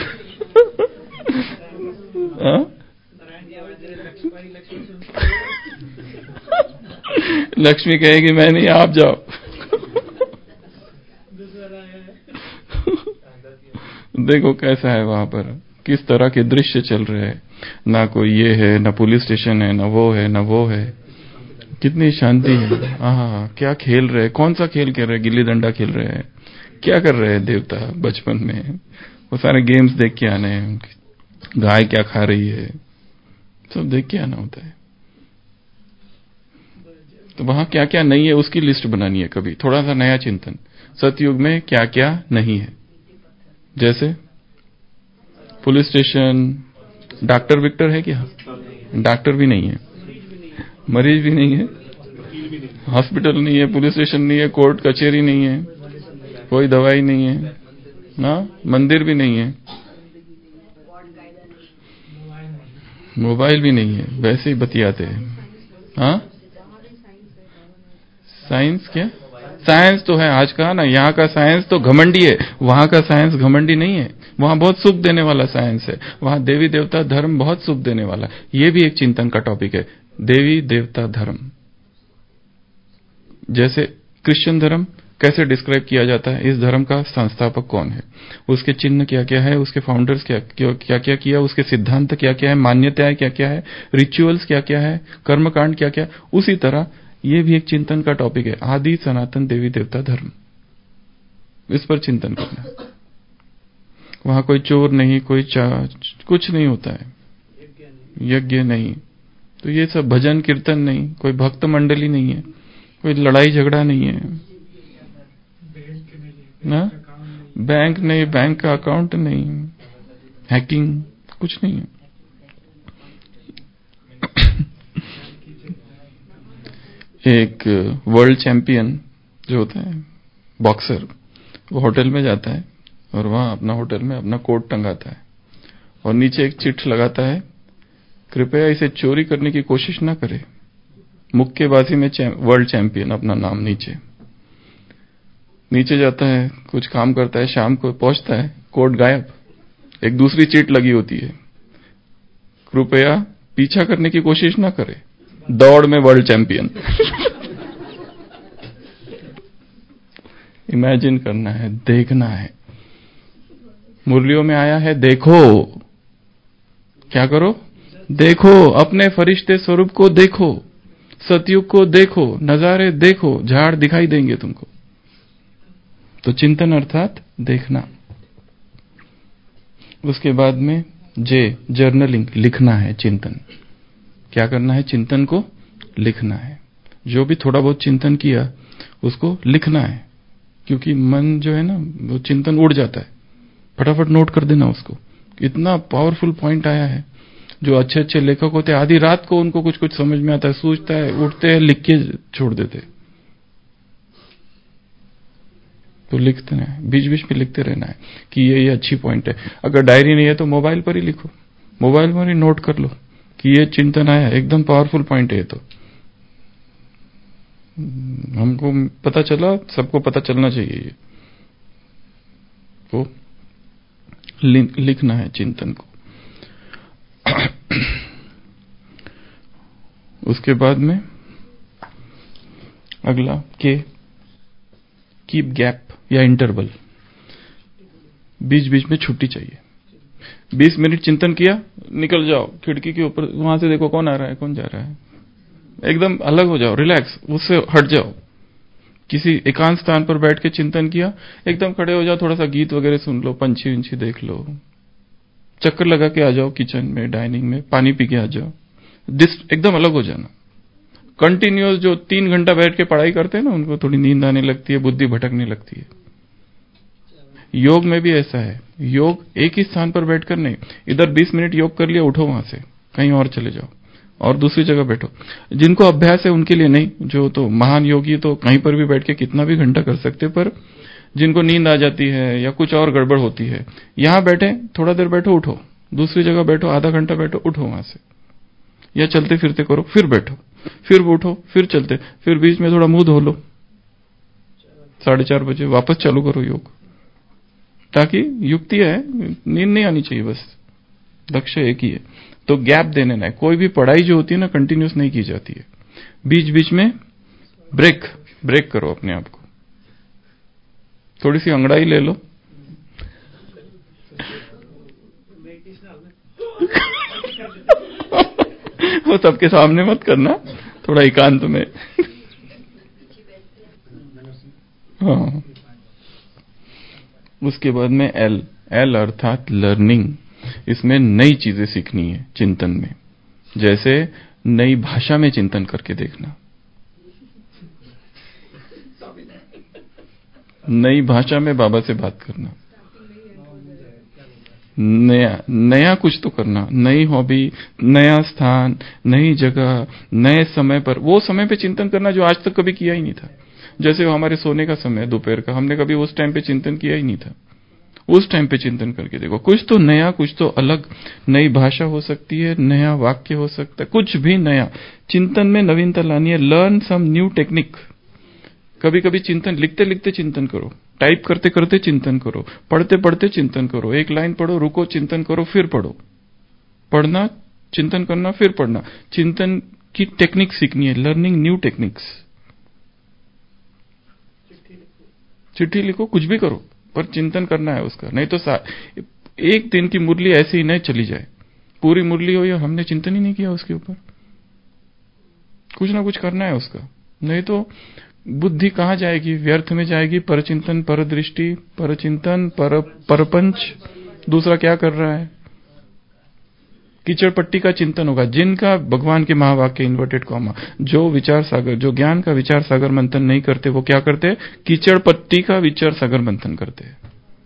लक्ष्मी कहेगी मैं नहीं, आप जाओ। देखो कैसा है वहां पर, किस तरह के दृश्य चल रहे हैं। ना कोई ये है, ना पुलिस स्टेशन है, ना वो है, ना वो है। कितनी शांति है। हाँ, क्या खेल रहे, कौन सा खेल खेल रहे? गिल्ली डंडा खेल रहे हैं, क्या कर रहे हैं देवता बचपन में? वो सारे गेम्स देख के आने हैं, गाय क्या खा रही है, सब देख के आना होता है। तो वहां क्या क्या नहीं है उसकी लिस्ट बनानी है। कभी थोड़ा सा नया चिंतन, सतयुग में क्या क्या नहीं है। जैसे पुलिस स्टेशन, डॉक्टर विक्टर है क्या? डॉक्टर भी नहीं है, मरीज भी नहीं है, हॉस्पिटल नहीं है, पुलिस स्टेशन नहीं है, कोर्ट कचहरी नहीं है, कोई दवाई नहीं है ना, मंदिर भी नहीं है, मोबाइल भी नहीं है। वैसे ही बतियाते हैं। हाँ, साइंस क्या? साइंस तो है आज का ना, यहाँ का साइंस तो घमंडी है, वहां का साइंस घमंडी नहीं है। वहां बहुत सुख देने वाला साइंस है, वहां देवी देवता धर्म बहुत सुख देने वाला। ये भी एक चिंतन का टॉपिक है, देवी देवता धर्म। जैसे क्रिश्चियन धर्म कैसे डिस्क्राइब किया जाता है, इस धर्म का संस्थापक कौन है, उसके चिन्ह क्या क्या है, उसके फाउंडर्स क्या क्या किया, उसके सिद्धांत क्या क्या है, मान्यताएं क्या क्या है, रिचुअल्स क्या क्या है, कर्मकांड क्या क्या। उसी तरह ये भी एक चिंतन का टॉपिक है, आदि सनातन देवी देवता धर्म। इस पर चिंतन करना। वहां कोई चोर नहीं, कोई कुछ नहीं होता है, यज्ञ नहीं, तो ये सब भजन कीर्तन नहीं, कोई भक्त मंडली नहीं है, कोई लड़ाई झगड़ा नहीं है ना, बैंक नहीं, बैंक का अकाउंट नहीं, हैकिंग कुछ नहीं है। एक वर्ल्ड चैंपियन जो होता है बॉक्सर, वो होटल में जाता है और वहां अपना होटल में अपना कोट टंगाता है और नीचे एक चिट लगाता है, कृपया इसे चोरी करने की कोशिश ना करे। मुक्केबाजी में वर्ल्ड चैंपियन, अपना नाम नीचे जाता है, कुछ काम करता है, शाम को पहुंचता है, कोट गायब, एक दूसरी चीट लगी होती है। कृपया पीछा करने की कोशिश ना करे, दौड़ में वर्ल्ड चैंपियन। इमेजिन करना है, देखना है। मुरलियों में आया है, देखो, क्या करो? देखो, अपने फरिश्ते स्वरूप को देखो, सतयुग को देखो, नजारे देखो, झाड़ दिखाई देंगे तुमको। तो चिंतन अर्थात देखना। उसके बाद में जर्नलिंग, लिखना है। चिंतन क्या करना है? चिंतन को लिखना है। जो भी थोड़ा बहुत चिंतन किया उसको लिखना है, क्योंकि मन जो है ना, वो चिंतन उड़ जाता है। फटाफट नोट कर देना उसको। इतना पावरफुल पॉइंट आया है। जो अच्छे अच्छे लेखक होते हैं, आधी रात को उनको कुछ कुछ समझ में आता है, सोचता है, उठते हैं, लिख के छोड़ देते। तो लिखते हैं, बीच बीच में लिखते रहना है कि ये अच्छी पॉइंट है। अगर डायरी नहीं है तो मोबाइल पर ही लिखो, मोबाइल पर ही नोट कर लो कि ये चिंतन आया, एकदम पावरफुल पॉइंट है। तो हमको पता चला, सबको पता चलना चाहिए। ये तो लिखना है चिंतन को। उसके बाद में अगला कीप गैप या इंटरवल, बीच बीच में छुट्टी चाहिए। 20 मिनट चिंतन किया, निकल जाओ खिड़की के ऊपर, वहां से देखो कौन आ रहा है, कौन जा रहा है, एकदम अलग हो जाओ, रिलैक्स, उससे हट जाओ। किसी एकांत स्थान पर बैठ के चिंतन किया, एकदम खड़े हो जाओ, थोड़ा सा गीत वगैरह सुन लो, पंछी उंछी देख लो, चक्कर लगा के आ जाओ किचन में, डाइनिंग में, पानी पी के आ जाओ, एकदम अलग हो जाना। कंटिन्यूअस जो 3 घंटा बैठ के पढ़ाई करते हैं ना, उनको थोड़ी नींद आने लगती है, बुद्धि भटकने लगती है। योग में भी ऐसा है। योग एक ही स्थान पर बैठकर नहीं, इधर 20 मिनट योग कर लिया, उठो वहां से, कहीं और चले जाओ और दूसरी जगह बैठो। जिनको अभ्यास है उनके लिए नहीं, जो तो महान योगी तो कहीं पर भी बैठ के कितना भी घंटा कर सकते, पर जिनको नींद आ जाती है या कुछ और गड़बड़ होती है, यहां बैठे, थोड़ा देर बैठो, उठो, दूसरी जगह बैठो, आधा घंटा बैठो, उठो वहां से, या चलते फिरते करो, फिर बैठो, फिर उठो, फिर चलते, फिर बीच में थोड़ा मुंह धो लो, 4:30 बजे वापस चालू करो योग। ताकि युक्ति है, नींद नहीं आनी चाहिए, बस लक्ष्य एक ही है। तो गैप देने ना है। कोई भी पढ़ाई जो होती है ना, कंटिन्यूस नहीं की जाती है, बीच बीच में ब्रेक करो अपने आप को, थोड़ी सी अंगड़ाई ले लो। वो सबके सामने मत करना, थोड़ा एकांत में। हाँ। उसके बाद में एल अर्थात लर्निंग। इसमें नई चीजें सीखनी है चिंतन में, जैसे नई भाषा में चिंतन करके देखना, नई भाषा में बाबा से बात करना, नया कुछ तो करना, नई हॉबी, नया स्थान, नई जगह, नए समय पर, वो समय पे चिंतन करना जो आज तक कभी किया ही नहीं था। जैसे वो हमारे सोने का समय दोपहर का, हमने कभी उस टाइम पे चिंतन किया ही नहीं था, उस टाइम पे चिंतन करके देखो। कुछ तो नया, कुछ तो अलग, नई भाषा हो सकती है, नया वाक्य हो सकता है, कुछ भी नया। चिंतन में नवीनता लानी है। Learn some new technique. कभी कभी चिंतन लिखते लिखते चिंतन करो, टाइप करते करते चिंतन करो, पढ़ते पढ़ते चिंतन करो, एक लाइन पढ़ो, रुको, चिंतन करो, फिर पढ़ो, पढ़ना, चिंतन करना, फिर पढ़ना। चिंतन की टेक्निक सीखनी है, लर्निंग न्यू टेक्निक्स। चिट्ठी लिखो, कुछ भी करो, पर चिंतन करना है उसका। नहीं तो एक दिन की मुरली ऐसे ही नहीं चली जाए, पूरी मुरली हो या हमने चिंतन ही नहीं किया उसके ऊपर। कुछ ना कुछ करना है उसका, नहीं तो बुद्धि कहां जाएगी, व्यर्थ में जाएगी। परचिंतन, पर दृष्टि, परचिंतन, परपंच, दूसरा क्या कर रहा है, कीचड़ पट्टी का चिंतन होगा। जिनका भगवान के महावाक्य इन्वर्टेड कॉमा, जो विचार सागर, जो ज्ञान का विचार सागर मंथन नहीं करते, वो क्या करते हैं, कीचड़ पट्टी का विचार सागर मंथन करते हैं।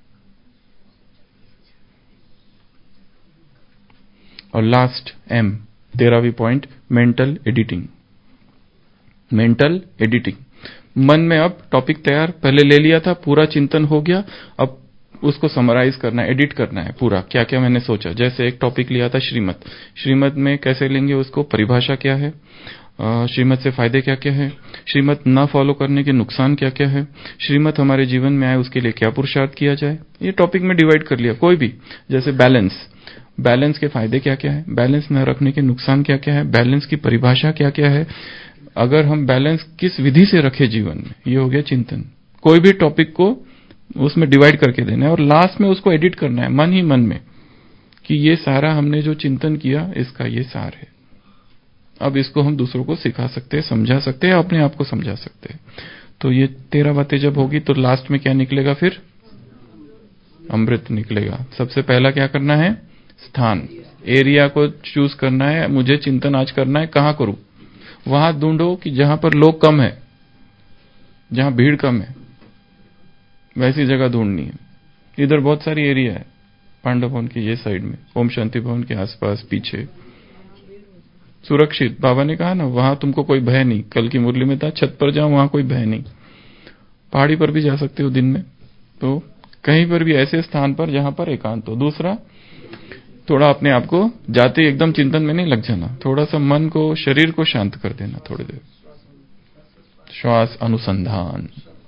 और लास्ट M, 13वीं point, mental editing. Mental editing, मन में अब टॉपिक तैयार, पहले ले लिया था, पूरा चिंतन हो गया, अब उसको समराइज करना है, एडिट करना है पूरा, क्या क्या मैंने सोचा। जैसे एक टॉपिक लिया था श्रीमत, श्रीमत में कैसे लेंगे उसको, परिभाषा क्या है, श्रीमत से फायदे क्या क्या है, श्रीमत ना फॉलो करने के नुकसान क्या क्या है, श्रीमत हमारे जीवन में आए उसके लिए क्या पुरुषार्थ किया जाए। ये टॉपिक में डिवाइड कर लिया। कोई भी, जैसे बैलेंस के फायदे क्या क्या है, बैलेंस न रखने के नुकसान क्या क्या है, बैलेंस की परिभाषा क्या क्या है, अगर हम बैलेंस किस विधि से रखें जीवन में, ये हो गया चिंतन। कोई भी टॉपिक को उसमें डिवाइड करके देना है और लास्ट में उसको एडिट करना है मन ही मन में कि ये सारा हमने जो चिंतन किया इसका ये सार है। अब इसको हम दूसरों को सिखा सकते हैं, समझा सकते हैं, अपने आप को समझा सकते हैं। तो ये 13 बातें जब होगी तो लास्ट में क्या निकलेगा, फिर अमृत निकलेगा। सबसे पहला क्या करना है, स्थान, एरिया को चूज करना है। मुझे चिंतन आज करना है, कहां करूं, वहां ढूंढो कि जहां पर लोग कम है, जहां भीड़ कम है, वैसी जगह ढूंढनी है। इधर बहुत सारी एरिया है, पांडव भवन की ये साइड में, ओम शांति भवन के आसपास पीछे सुरक्षित। बाबा ने कहा ना, वहां तुमको कोई भय नहीं। कल की मुरली में था, छत पर जाओ, वहां कोई भय नहीं। पहाड़ी पर भी जा सकते हो दिन में, तो कहीं पर भी ऐसे स्थान पर जहां पर एकांत हो। दूसरा, थोड़ा अपने आप को जाते एकदम चिंतन में नहीं लग जाना, थोड़ा सा मन को, शरीर को शांत कर देना थोड़ी देर, श्वास अनुसंधान,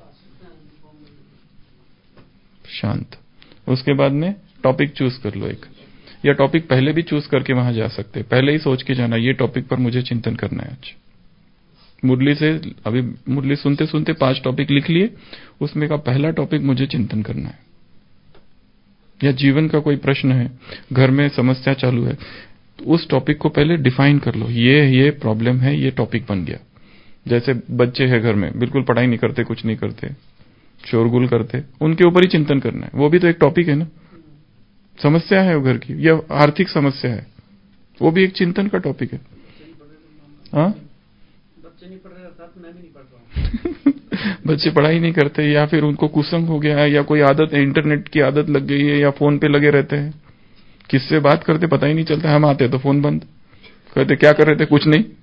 शांत। उसके बाद में टॉपिक चूज कर लो एक, या टॉपिक पहले भी चूज करके वहां जा सकते हैं। पहले ही सोच के जाना, ये टॉपिक पर मुझे चिंतन करना है आज। मुरली से अभी मुरली सुनते सुनते 5 टॉपिक लिख लिए, उसमें का पहला टॉपिक मुझे चिंतन करना है। या जीवन का कोई प्रश्न है, घर में समस्या चालू है, तो उस टॉपिक को पहले डिफाइन कर लो, ये प्रॉब्लम है, ये टॉपिक बन गया। जैसे बच्चे हैं घर में, बिल्कुल पढ़ाई नहीं करते, कुछ नहीं करते, शोरगुल करते, उनके ऊपर ही चिंतन करना है। वो भी तो एक टॉपिक है ना, समस्या है वो घर की, या आर्थिक समस्या है, वो भी एक चिंतन का टॉपिक है। हाँ, बच्चे नहीं पढ़ रहे, साथ मैं भी नहीं पढ़ रहा बच्चे पढ़ाई नहीं करते, या फिर उनको कुसंग हो गया है, या कोई आदत, इंटरनेट की आदत लग गई है, या फोन पे लगे रहते हैं, किससे बात करते पता ही नहीं चलता। हम आते तो फोन बंद, कहते क्या कर रहे थे, कुछ नहीं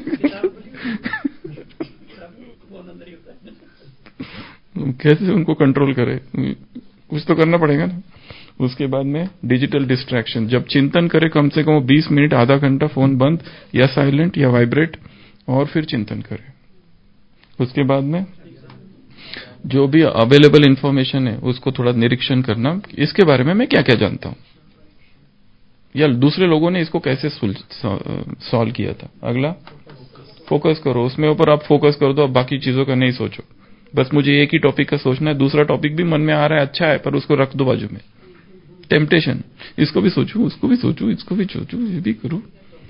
कैसे उनको कंट्रोल करे, कुछ तो करना पड़ेगा ना। उसके बाद में डिजिटल डिस्ट्रैक्शन, जब चिंतन करे कम से कम 20 मिनट, आधा घंटा फोन बंद या साइलेंट या वाइब्रेट, और फिर चिंतन करे। उसके बाद में जो भी अवेलेबल इंफॉर्मेशन है उसको थोड़ा निरीक्षण करना, इसके बारे में मैं क्या क्या जानता हूं, या दूसरे लोगों ने इसको कैसे सॉल्व किया था। अगला, फोकस करो, उसमें ऊपर आप फोकस कर दो, अब बाकी चीजों का नहीं सोचो, बस मुझे एक ही टॉपिक का सोचना है। दूसरा टॉपिक भी मन में आ रहा है, अच्छा है, पर उसको रख दो बाजू में। टेम्पटेशन, इसको भी सोचूं, उसको भी सोचूं, इसको भी सोचूं, ये भी करूं।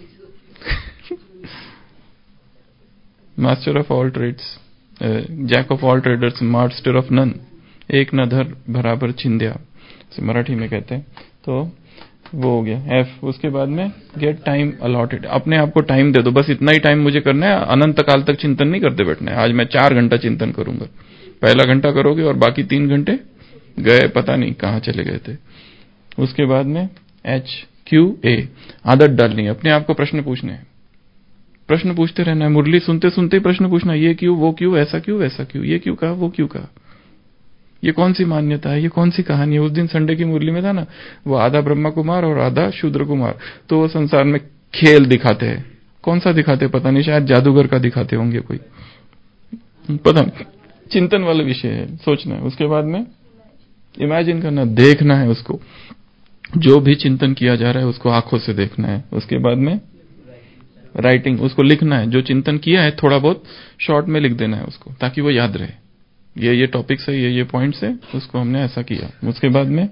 Master of all trades, jack of all traders, master of none, एक न धर बराबर छिंदिया, मराठी में कहते हैं। तो वो हो गया एफ। उसके बाद में गेट टाइम अलॉटेड, अपने आप को टाइम दे दो, बस इतना ही टाइम मुझे करना है, अनंत काल तक चिंतन नहीं करते बैठना है। आज मैं 4 घंटा चिंतन करूंगा, पहला घंटा करोगे और बाकी 3 घंटे गए पता नहीं कहां चले गए थे। उसके बाद में HQA, आदत डालनी है, अपने आप को प्रश्न पूछने हैं, प्रश्न पूछते रहना है। मुरली सुनते सुनते ही प्रश्न पूछना, ये क्यों, वो क्यों, ऐसा क्यों, वैसा क्यों, ये क्यों कहा, वो क्यों कहा, ये कौन सी मान्यता है, ये कौन सी कहानी है। उस दिन संडे की मुरली में था ना, वो आधा ब्रह्मा कुमार और आधा शूद्र कुमार, तो वो संसार में खेल दिखाते हैं। कौन सा दिखाते पता नहीं, शायद जादूगर का दिखाते होंगे कोई, पता नहीं। चिंतन वाला विषय है, सोचना है। उसके बाद में इमेजिन करना, देखना है उसको, जो भी चिंतन किया जा रहा है उसको आंखों से देखना है। उसके बाद में राइटिंग, उसको लिखना है, जो चिंतन किया है थोड़ा बहुत शॉर्ट में लिख देना है उसको, ताकि वो याद रहे, ये टॉपिक्स है, ये पॉइंट्स है, उसको हमने ऐसा किया। उसके बाद में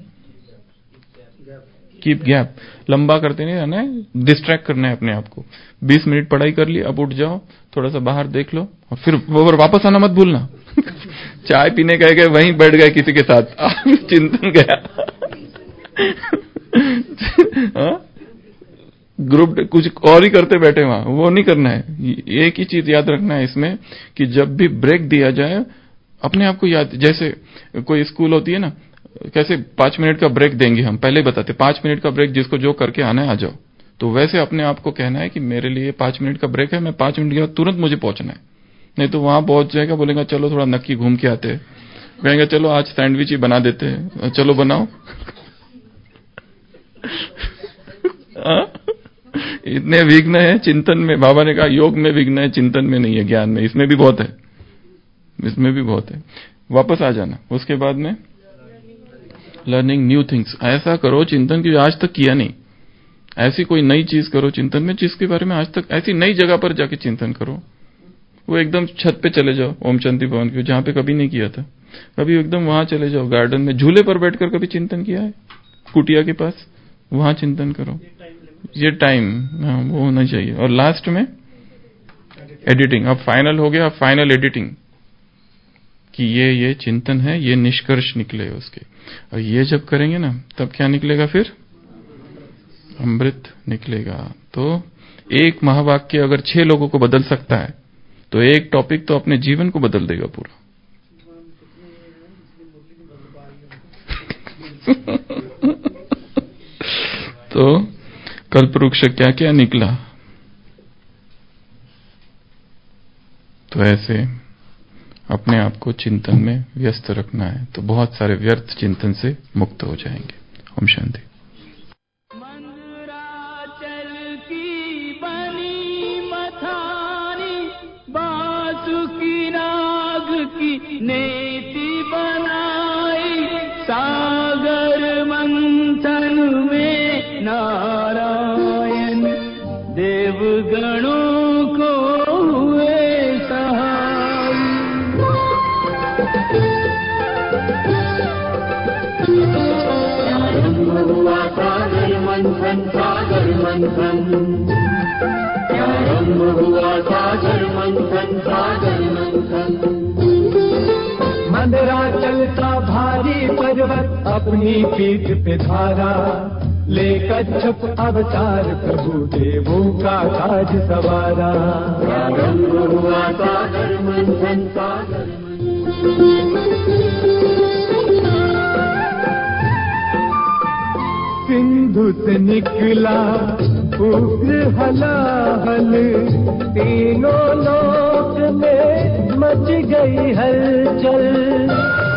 कीप गैप, लंबा करते नहीं रहना है, डिस्ट्रैक्ट करना है अपने आप को। 20 मिनट पढ़ाई कर ली, अब उठ जाओ, थोड़ा सा बाहर देख लो, और फिर वो वापस आना मत भूलना चाय पीने गए वहीं बैठ गए किसी के साथ, चिंतन गया ग्रुप कुछ और ही करते बैठे वहां, वो नहीं करना है। एक ही चीज याद रखना है इसमें कि जब भी ब्रेक दिया जाए अपने आप को याद, जैसे कोई स्कूल होती है ना, कैसे 5 मिनट का ब्रेक देंगे, हम पहले बताते 5 मिनट का ब्रेक, जिसको जो करके आना है आ जाओ। तो वैसे अपने आप को कहना है कि मेरे लिए 5 मिनट का ब्रेक है, मैं 5 मिनट के बाद तुरंत मुझे पहुंचना है, नहीं तो वहां पहुंच जाएगा, बोलेगा चलो थोड़ा नक्की घूम के आते हैं, कहेंगे चलो आज सैंडविच ही बना देते हैं, चलो बनाओ। इतने विघ्न है चिंतन में। बाबा ने कहा योग में विघ्न है, चिंतन में नहीं है, ज्ञान में। इसमें भी बहुत है, इसमें भी बहुत है। वापस आ जाना। उसके बाद में लर्निंग न्यू थिंग्स। ऐसा करो चिंतन की आज तक किया नहीं, ऐसी कोई नई चीज करो चिंतन में जिसके बारे में आज तक, ऐसी नई जगह पर जाके चिंतन करो। वो एकदम छत पे चले जाओ, ओम शांति भवन की, जहां पे कभी नहीं किया था। कभी एकदम वहां चले जाओ, गार्डन में झूले पर बैठकर कभी चिंतन किया है, कुटिया के पास, वहां चिंतन करो। ये टाइम वो होना चाहिए। और लास्ट में एडिटिंग। अब फाइनल हो गया, अब फाइनल एडिटिंग कि ये चिंतन है, ये निष्कर्ष निकले उसके। और ये जब करेंगे ना, तब क्या निकलेगा? फिर अमृत निकलेगा। तो एक महावाक्य अगर 6 लोगों को बदल सकता है, तो एक टॉपिक तो अपने जीवन को बदल देगा पूरा। तो कल्पवृक्ष क्या क्या निकला। तो ऐसे अपने आप को चिंतन में व्यस्त रखना है, तो बहुत सारे व्यर्थ चिंतन से मुक्त हो जाएंगे। ओम शांति। मंदराचल की बनी मथानी, बासुकी नाग की नेति बनाई, सागर मंथन में नारायण देवगणों को हुए सहाय। आरंभ हुआ सागर मंथन, सागर मंथन। आरंभ हुआ सागर मंथन, सागर मंथन। मंदराचल का भारी पर्वत अपनी पीठ पे धारा, ले कच्छप अवतार प्रभु देवों का काज सवारा। आरंभ हुआ सागर मंथन, सागर मंथन। सिंधु से निकला उग्र हलाहल, तीनों लोक में मच गई हलचल।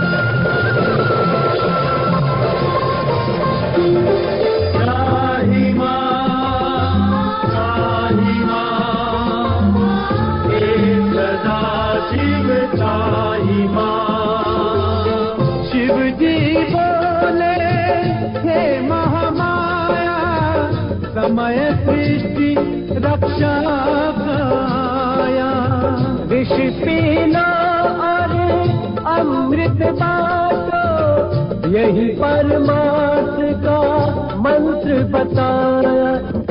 त्राहि मां, त्राहि मां, हे सदाशिव त्राहि मां। शिव जी बोले हे महामाया, समय सृष्टि रक्षा काया। विष पीना और अमृत बाटो, यही परमार्थ का मंत्र बताया।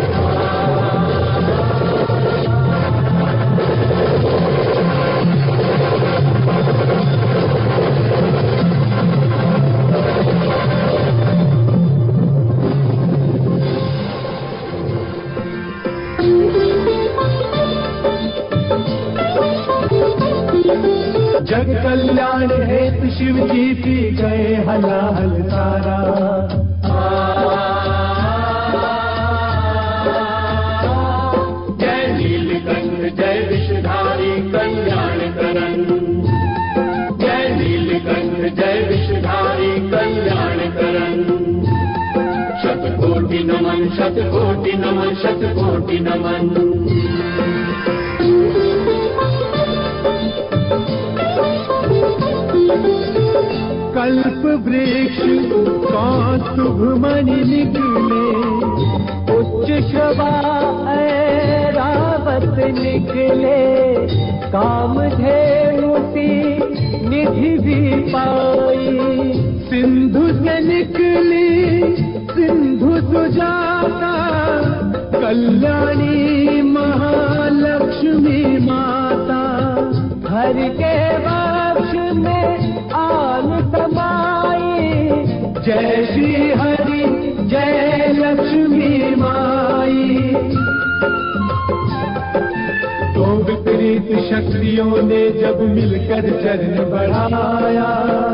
जग कल्याण हेतु शिव जी पी गए हलाहल सारा। जय नीलकंठ जय विषधारी कल्याण करन। जय नीलकंठ जय विषधारी कल्याण करन। शतकोटि नमन, शतकोटि नमन, शतकोटि नमन। कल्प वृक्ष कौस्तुभ मणि निकले, उच्च शोभा ऐरावत निकले। कामधेनु सी निधि भी पाई, सिंधु से निकली सिंधु सुजाता। कल्याणी महालक्ष्मी माता, हर के वक्ष में आन समाई। जय श्री हरि जय लक्ष्मी माई। तो विपरीत शक्तियों ने जब मिलकर चरण बढ़ाया,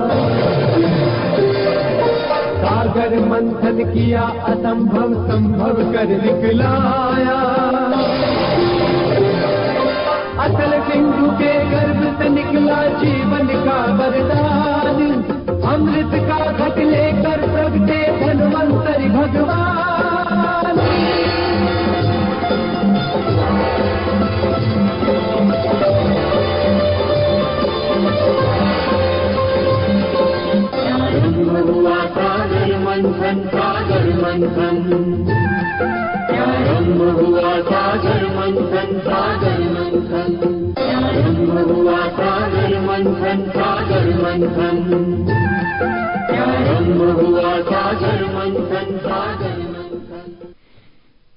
सागर मंथन किया असंभव संभव कर दिखलाया। असल सिंधु के गर्भ से निकला जीवन का वरदान, अमृत का घट लेकर प्रगटे धन्वंतरि भगवान। प्रारंभ हुआ सागर मंथन, सागर मंथन। प्रारंभ हुआ सागर मंथन, सागर मंथन। प्रारंभ हुआ सागर मंथन, सागर मंथन। प्रारंभ हुआ सागर मंथन, सागर